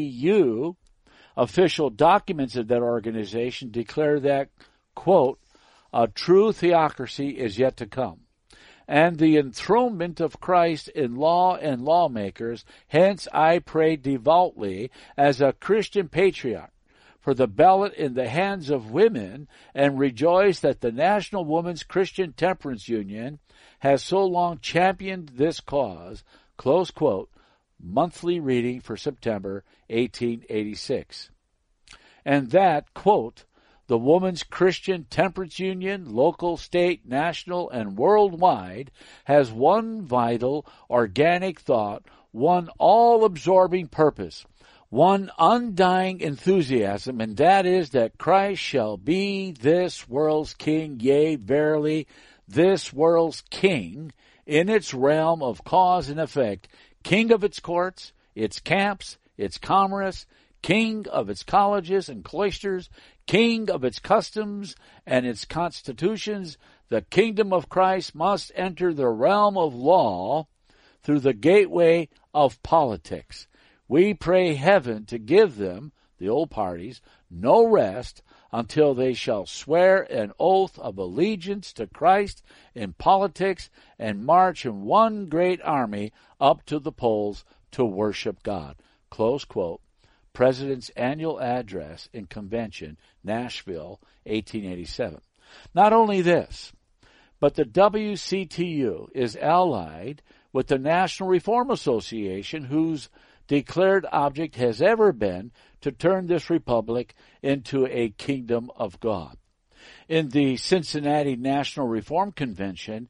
WCTU. Official documents of that organization declare that, quote, A true theocracy is yet to come, and the enthronement of Christ in law and lawmakers. Hence I pray devoutly as a Christian patriarch for the ballot in the hands of women, and rejoice that the National Women's Christian Temperance Union has so long championed this cause." Close quote. Monthly reading for September 1886. And that, quote, "the Women's Christian Temperance Union, local, state, national, and worldwide, has one vital, organic thought, one all-absorbing purpose, one undying enthusiasm, and that is that Christ shall be this world's king, yea, verily, this world's king, in its realm of cause and effect, king of its courts, its camps, its commerce, king of its colleges and cloisters, king of its customs and its constitutions. The kingdom of Christ must enter the realm of law through the gateway of politics. We pray heaven to give them," the old parties, "no rest until they shall swear an oath of allegiance to Christ in politics and march in one great army up to the polls to worship God." Close quote. President's Annual Address in Convention, Nashville, 1887. Not only this, but the WCTU is allied with the National Reform Association, whose declared object has ever been to turn this republic into a kingdom of God. In the Cincinnati National Reform Convention,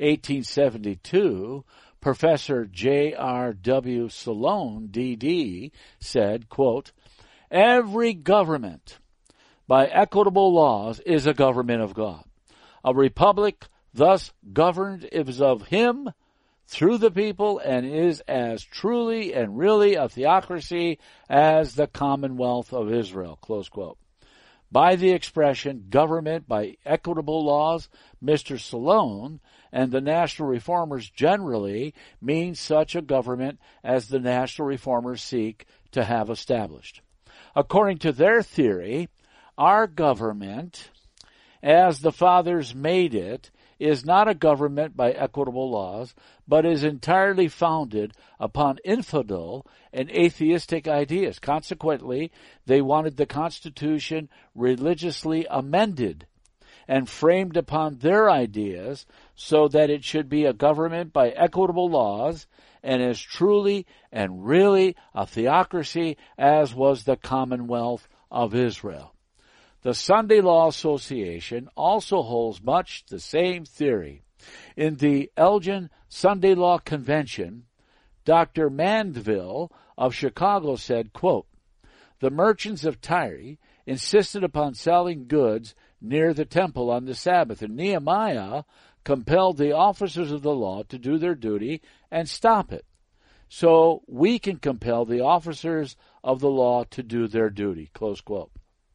1872, Professor J.R.W. Sloan, D.D., said, quote, "Every government by equitable laws is a government of God. A republic thus governed is of Him, through the people, and is as truly and really a theocracy as the Commonwealth of Israel." Close quote. By the expression government by equitable laws, Mr. Sloan and the National Reformers generally mean such a government as the National Reformers seek to have established. According to their theory, our government, as the Fathers made it, is not a government by equitable laws, but is entirely founded upon infidel and atheistic ideas. Consequently, they wanted the Constitution religiously amended and framed upon their ideas so that it should be a government by equitable laws and as truly and really a theocracy as was the Commonwealth of Israel. The Sunday Law Association also holds much the same theory. In the Elgin Sunday Law Convention, Dr. Mandeville of Chicago said, quote, "The merchants of Tyre insisted upon selling goods near the temple on the Sabbath, and Nehemiah compelled the officers of the law to do their duty and stop it. So we can compel the officers of the law to do their duty." Close quote.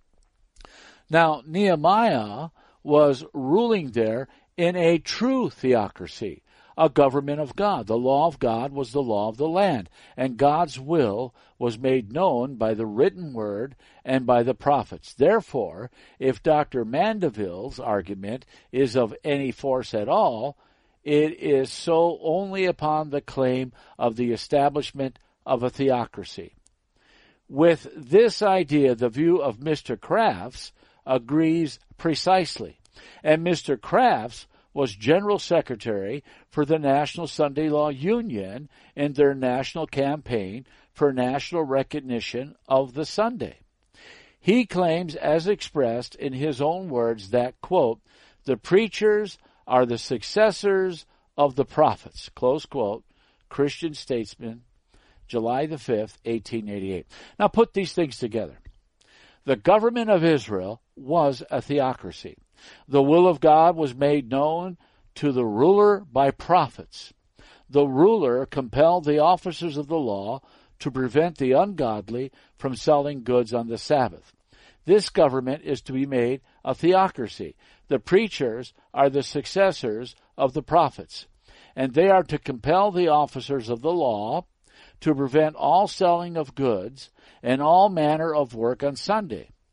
Now, Nehemiah was ruling there in a true theocracy, a government of God. The law of God was the law of the land, and God's will was made known by the written word and by the prophets. Therefore, if Dr. Mandeville's argument is of any force at all, it is so only upon the claim of the establishment of a theocracy. With this idea, the view of Mr. Crafts agrees precisely, and Mr. Crafts was General Secretary for the National Sunday Law Union in their national campaign for national recognition of the Sunday. He claims, as expressed in his own words, that, quote, "the preachers are the successors of the prophets," close quote, Christian Statesman, July the 5th, 1888. Now put these things together. The government of Israel was a theocracy. The will of God was made known to the ruler by prophets. The ruler compelled the officers of the law to prevent the ungodly from selling goods on the Sabbath. This government is to be made a theocracy. The preachers are the successors of the prophets, and they are to compel the officers of the law to prevent all selling of goods and all manner of work on Sunday.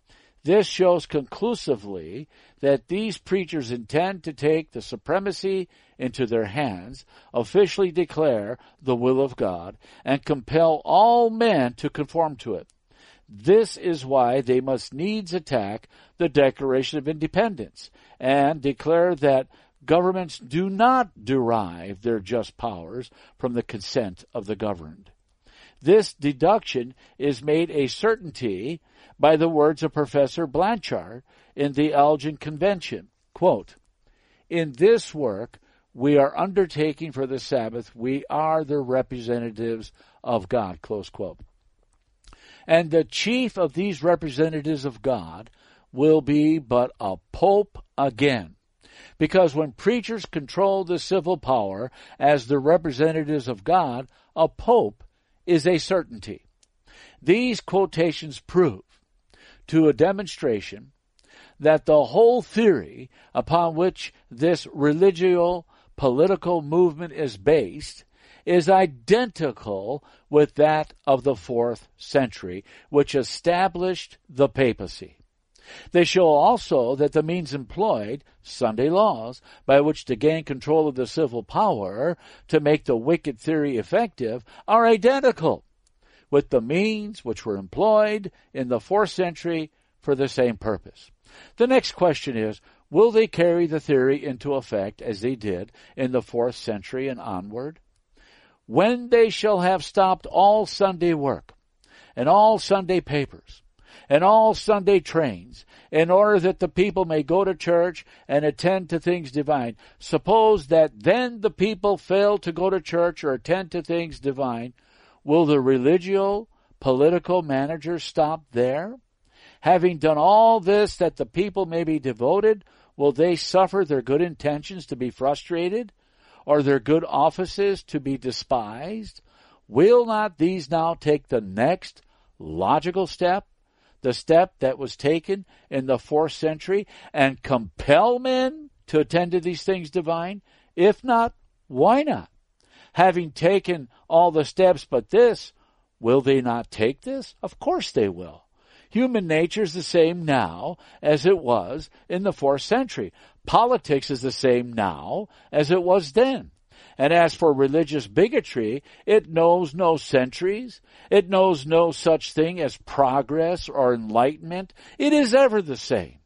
This shows conclusively that these preachers intend to take the supremacy into their hands, officially declare the will of God, and compel all men to conform to it. This is why they must needs attack the Declaration of Independence and declare that governments do not derive their just powers from the consent of the governed. This deduction is made a certainty by the words of Professor Blanchard in the Elgin Convention. Quote, "In this work we are undertaking for the Sabbath, we are the representatives of God." Close quote. And the chief of these representatives of God will be but a pope again. Because when preachers control the civil power as the representatives of God, a pope is a certainty. These quotations prove to a demonstration that the whole theory upon which this religio-political movement is based is identical with that of the 4th century, which established the papacy. They show also that the means employed, Sunday laws, by which to gain control of the civil power to make the wicked theory effective, are identical with the means which were employed in the 4th century for the same purpose. The next question is, will they carry the theory into effect as they did in the 4th century and onward? When they shall have stopped all Sunday work and all Sunday papers and all Sunday trains, in order that the people may go to church and attend to things divine. Suppose that then the people fail to go to church or attend to things divine, will the religio-political managers stop there? Having done all this that the people may be devoted, will they suffer their good intentions to be frustrated, or their good offices to be despised? Will not these now take the next logical step, the step that was taken in the 4th century, and compel men to attend to these things divine? If not, why not? Having taken all the steps but this, will they not take this? Of course they will. Human nature is the same now as it was in the 4th century. Politics is the same now as it was then. And as for religious bigotry, it knows no centuries. It knows no such thing as progress or enlightenment. It is ever the same.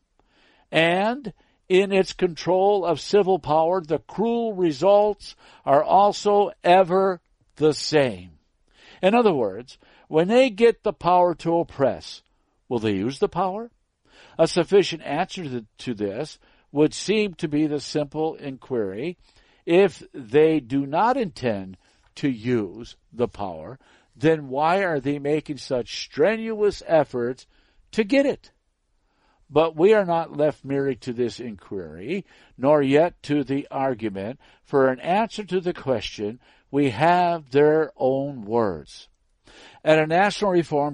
And in its control of civil power, the cruel results are also ever the same. In other words, when they get the power to oppress, will they use the power? A sufficient answer to this would seem to be the simple inquiry: if they do not intend to use the power, then why are they making such strenuous efforts to get it? But we are not left merely to this inquiry, nor yet to the argument. For an answer to the question, we have their own words. At a National Reform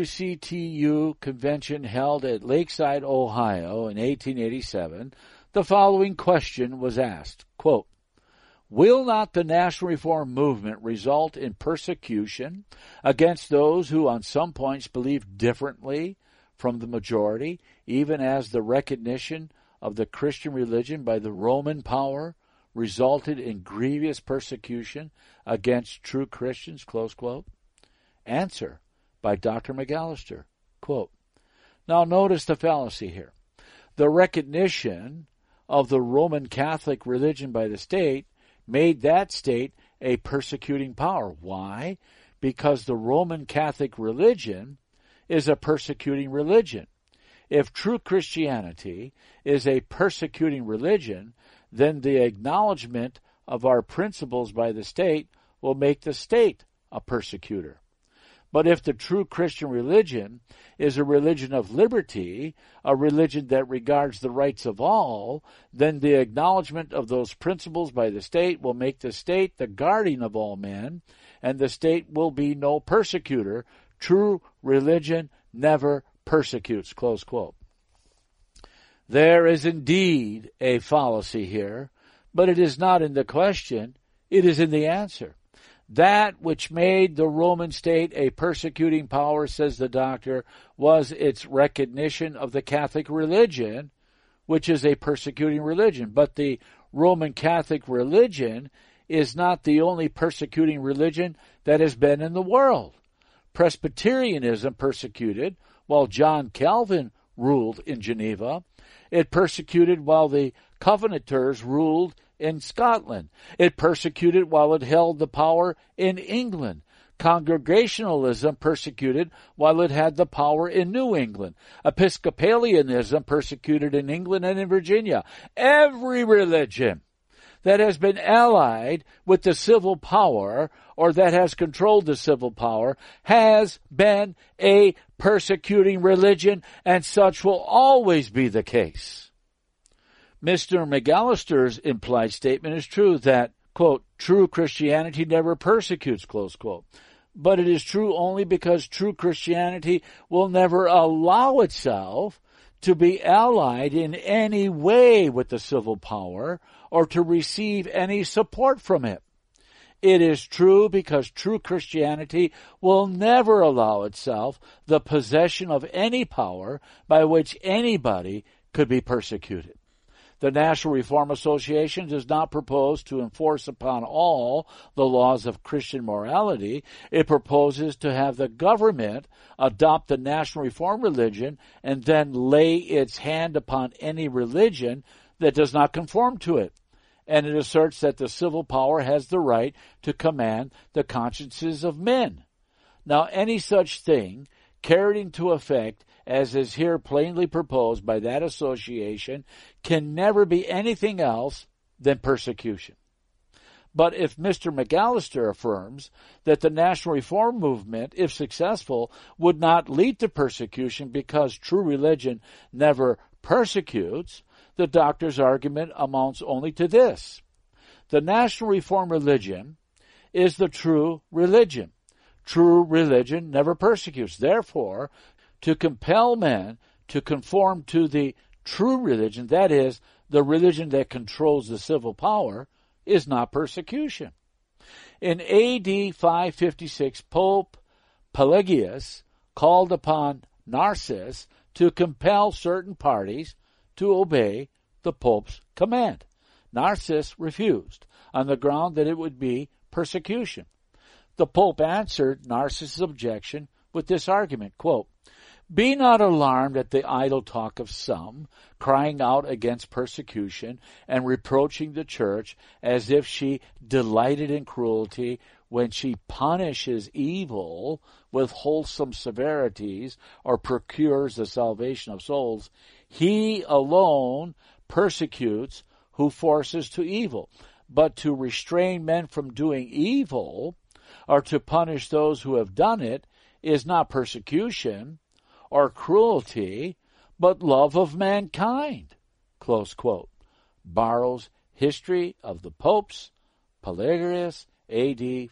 WCTU convention held at Lakeside, Ohio in 1887, the following question was asked, quote, "Will not the National Reform movement result in persecution against those who on some points believe differently from the majority, even as the recognition of the Christian religion by the Roman power resulted in grievous persecution against true Christians?" Close quote. Answer by Dr. McAllister, quote, "Now notice the fallacy here. The recognition of the Roman Catholic religion by the state made that state a persecuting power. Why? Because the Roman Catholic religion is a persecuting religion. If true Christianity is a persecuting religion, then the acknowledgement of our principles by the state will make the state a persecutor. But if the true Christian religion is a religion of liberty, a religion that regards the rights of all, then the acknowledgement of those principles by the state will make the state the guardian of all men, and the state will be no persecutor. True religion never persecutes." Close quote. There is indeed a fallacy here, but it is not in the question, it is in the answer. That which made the Roman state a persecuting power, says the doctor, was its recognition of the Catholic religion, which is a persecuting religion. But the Roman Catholic religion is not the only persecuting religion that has been in the world. Presbyterianism persecuted while John Calvin ruled in Geneva. It persecuted while the Covenanters ruled in Scotland. It persecuted while it held the power in England. Congregationalism persecuted while it had the power in New England. Episcopalianism persecuted in England and in Virginia. Every religion that has been allied with the civil power or that has controlled the civil power has been a persecuting religion, and such will always be the case. Mr. McAllister's implied statement is true that, quote, true Christianity never persecutes, close quote. But it is true only because true Christianity will never allow itself to be allied in any way with the civil power or to receive any support from it. It is true because true Christianity will never allow itself the possession of any power by which anybody could be persecuted. The National Reform Association does not propose to enforce upon all the laws of Christian morality. It proposes to have the government adopt the national reform religion and then lay its hand upon any religion that does not conform to it. And it asserts that the civil power has the right to command the consciences of men. Now, any such thing carried into effect as is here plainly proposed by that association, can never be anything else than persecution. But if Mr. McAllister affirms that the national reform movement, if successful, would not lead to persecution because true religion never persecutes, the doctor's argument amounts only to this. The national reform religion is the true religion. True religion never persecutes. Therefore, to compel men to conform to the true religion, that is, the religion that controls the civil power, is not persecution. In AD 556, Pope Pelagius called upon Narcissus to compel certain parties to obey the Pope's command. Narcissus refused on the ground that it would be persecution. The Pope answered Narcissus' objection with this argument, quote, be not alarmed at the idle talk of some, crying out against persecution and reproaching the church as if she delighted in cruelty when she punishes evil with wholesome severities or procures the salvation of souls. He alone persecutes who forces to evil. But to restrain men from doing evil or to punish those who have done it is not persecution or cruelty, but love of mankind, close quote. Barrow's History of the Popes, Pelagius, A.D.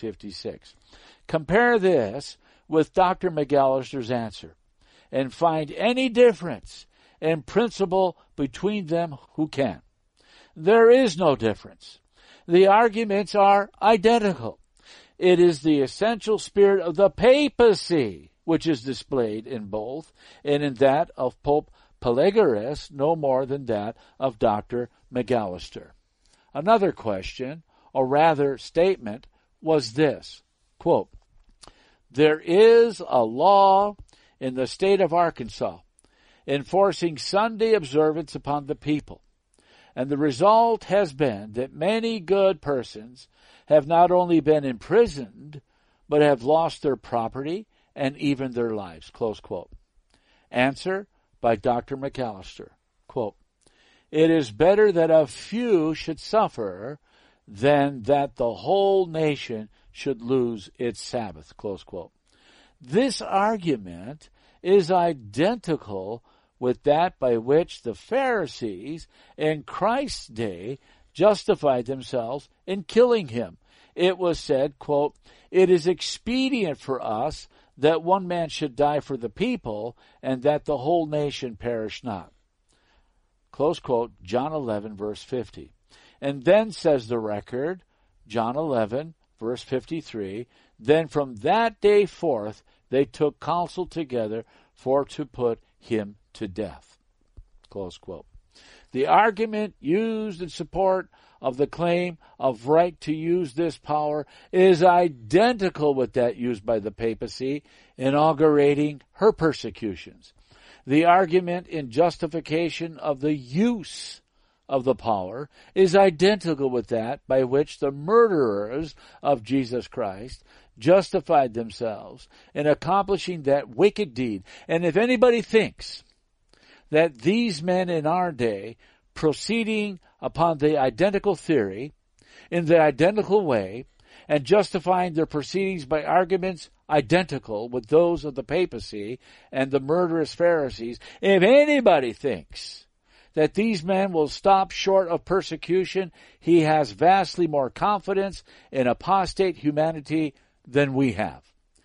556. Compare this with Dr. McAllister's answer, and find any difference in principle between them who can. There is no difference. The arguments are identical. It is the essential spirit of the papacy which is displayed in both, and in that of Pope Pelagius no more than that of Dr. McAllister. Another question, or rather statement, was this, quote, there is a law in the state of Arkansas enforcing Sunday observance upon the people, and the result has been that many good persons have not only been imprisoned, but have lost their property and even their lives, close quote. Answer by Dr. McAllister, quote, it is better that a few should suffer than that the whole nation should lose its Sabbath, close quote. This argument is identical with that by which the Pharisees in Christ's day justified themselves in killing him. It was said, quote, it is expedient for us that one man should die for the people, and that the whole nation perish not. Close quote, John 11, verse 50. And then, says the record, John 11, verse 53, then from that day forth they took counsel together for to put him to death. Close quote. The argument used in support of the claim of right to use this power is identical with that used by the papacy inaugurating her persecutions. The argument in justification of the use of the power is identical with that by which the murderers of Jesus Christ justified themselves in accomplishing that wicked deed. And if anybody thinks that these men in our day, proceeding upon the identical theory, in the identical way, and justifying their proceedings by arguments identical with those of the papacy and the murderous Pharisees, if anybody thinks that these men will stop short of persecution, he has vastly more confidence in apostate humanity than we have.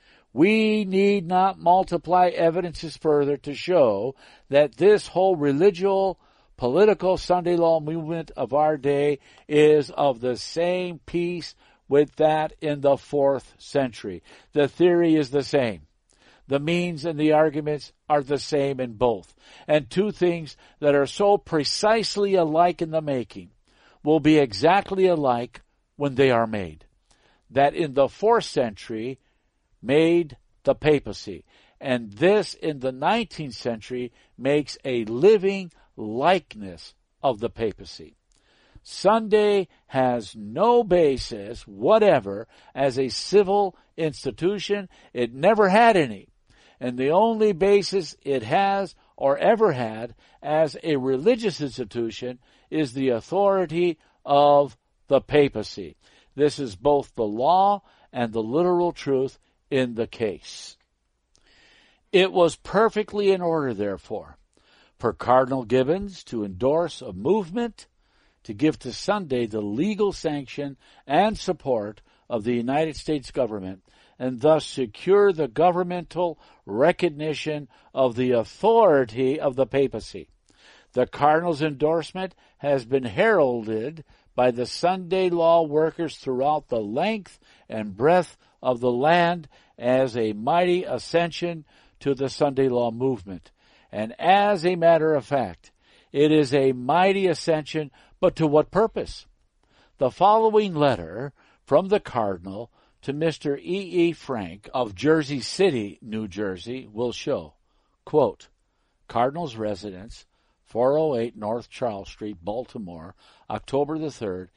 We need not multiply evidences further to show that this whole political Sunday law movement of our day is of the same piece with that in the 4th century. The theory is the same. The means and the arguments are the same in both. And two things that are so precisely alike in the making will be exactly alike when they are made. That in the 4th century made the papacy, and this in the 19th century makes a living likeness of the papacy. Sunday has no basis whatever as a civil institution. It never had any. And the only basis it has or ever had as a religious institution is the authority of the papacy. This is both the law and the literal truth in the case. It was perfectly in order, therefore, for Cardinal Gibbons to endorse a movement to give to Sunday the legal sanction and support of the United States government, and thus secure the governmental recognition of the authority of the papacy. The Cardinal's endorsement has been heralded by the Sunday law workers throughout the length and breadth of the land as a mighty ascension to the Sunday law movement. And as a matter of fact, it is a mighty ascension, but to what purpose? The following letter from the Cardinal to Mr. E. E. Frank of Jersey City, New Jersey, will show, quote, Cardinal's Residence, 408 North Charles Street, Baltimore, October the 3rd,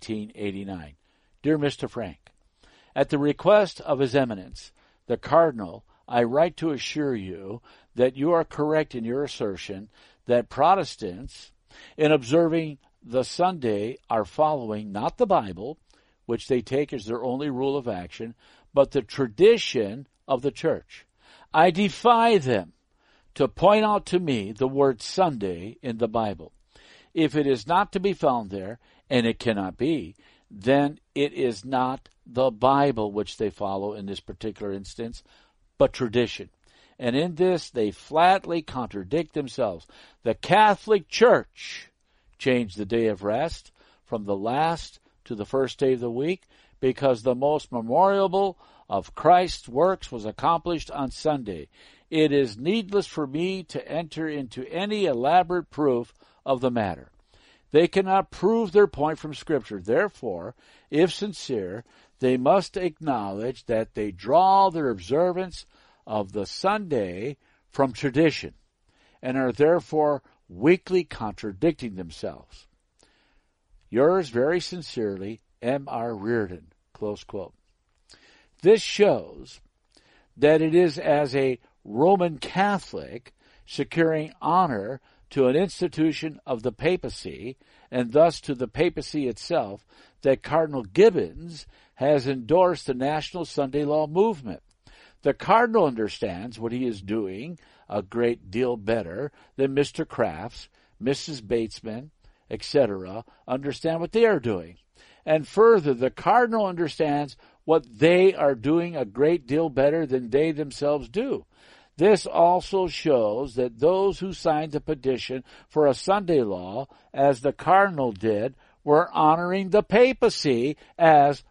1889. Dear Mr. Frank, at the request of His Eminence, the Cardinal, I write to assure you that you are correct in your assertion that Protestants, in observing the Sunday, are following not the Bible, which they take as their only rule of action, but the tradition of the Church. I defy them to point out to me the word Sunday in the Bible. If it is not to be found there, and it cannot be, then it is not the Bible which they follow in this particular instance, but tradition. And in this they flatly contradict themselves. The Catholic Church changed the day of rest from the last to the first day of the week because the most memorable of Christ's works was accomplished on Sunday. It is needless for me to enter into any elaborate proof of the matter. They cannot prove their point from Scripture. Therefore, if sincere, they must acknowledge that they draw their observance of the Sunday from tradition and are therefore weakly contradicting themselves. Yours very sincerely, M.R. Reardon. Close quote. This shows that it is as a Roman Catholic securing honor to an institution of the papacy, and thus to the papacy itself, that Cardinal Gibbons has endorsed the National Sunday Law movement. The Cardinal understands what he is doing a great deal better than Mr. Crafts, Mrs. Batesman, etc. understand what they are doing. And further, the Cardinal understands what they are doing a great deal better than they themselves do. This also shows that those who signed the petition for a Sunday law, as the Cardinal did, were honoring the papacy as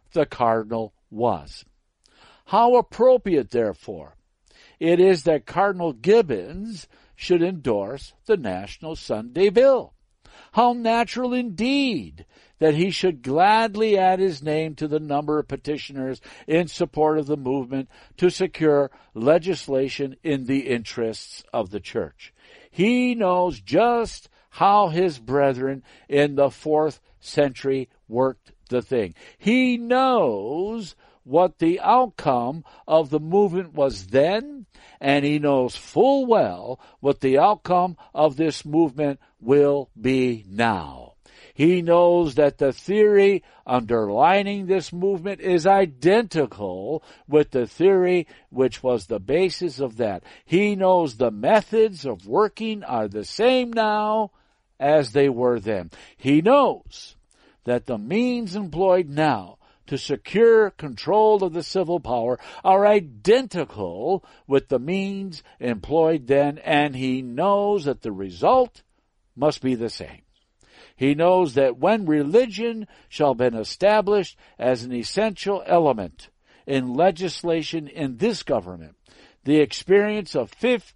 the cardinal was. How appropriate, therefore, it is that Cardinal Gibbons should endorse the National Sunday Bill. How natural indeed that he should gladly add his name to the number of petitioners in support of the movement to secure legislation in the interests of the church. He knows just how his brethren in the 4th century worked the thing. He knows what the outcome of the movement was then, and he knows full well what the outcome of this movement will be now. He knows that the theory underlining this movement is identical with the theory which was the basis of that. He knows the methods of working are the same now as they were then. He knows that the means employed now to secure control of the civil power are identical with the means employed then, and he knows that the result must be the same. He knows that when religion shall be established as an essential element in legislation in this government, the experience of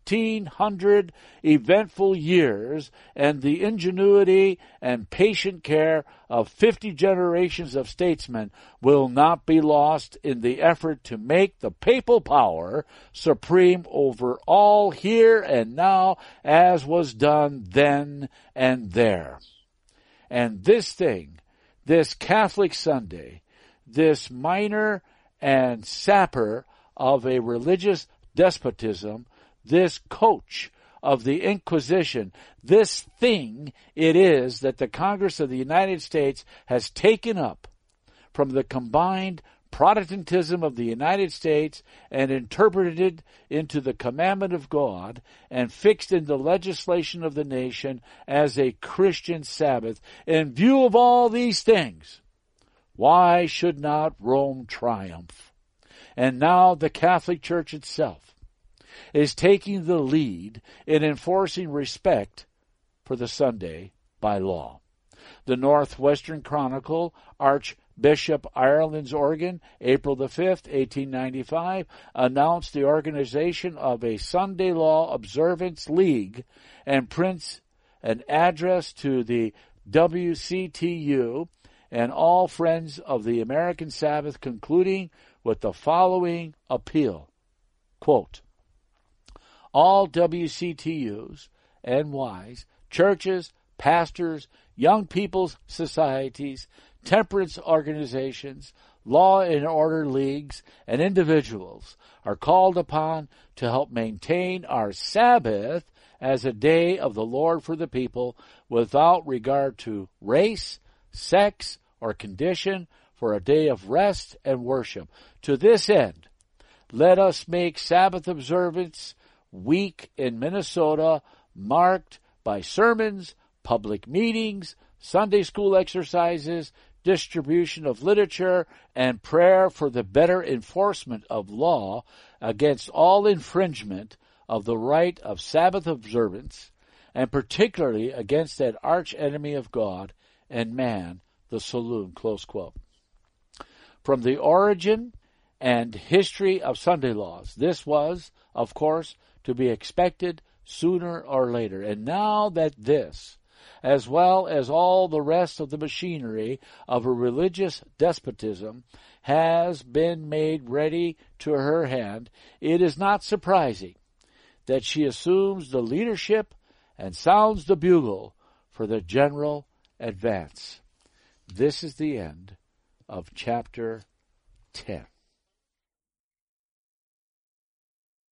1,500 eventful years and the ingenuity and patient care of 50 generations of statesmen will not be lost in the effort to make the papal power supreme over all here and now, as was done then and there. And this thing, this Catholic Sunday, this minor and sapper of a religious despotism, this coach of the Inquisition, this thing it is that the Congress of the United States has taken up from the combined Protestantism of the United States and interpreted into the commandment of God and fixed in the legislation of the nation as a Christian Sabbath. In view of all these things, why should not Rome triumph? And now the Catholic Church itself is taking the lead in enforcing respect for the Sunday by law. The Northwestern Chronicle, Archbishop Ireland's Organ, April the 5th, 1895, announced the organization of a Sunday Law Observance League and prints an address to the WCTU and all friends of the American Sabbath, concluding with the following appeal. Quote, all WCTUs and Ys, churches, pastors, young people's societies, temperance organizations, law and order leagues, and individuals are called upon to help maintain our Sabbath as a day of the Lord for the people without regard to race, sex, or condition, for a day of rest and worship. To this end, let us make Sabbath observance week in Minnesota marked by sermons, public meetings, Sunday school exercises, distribution of literature, and prayer for the better enforcement of law against all infringement of the right of Sabbath observance, and particularly against that arch enemy of God and man, the saloon. Close quote. From the origin and history of Sunday laws, this was, of course, to be expected sooner or later. And now that this, as well as all the rest of the machinery of a religious despotism, has been made ready to her hand, it is not surprising that she assumes the leadership and sounds the bugle for the general advance. This is the end of chapter 10.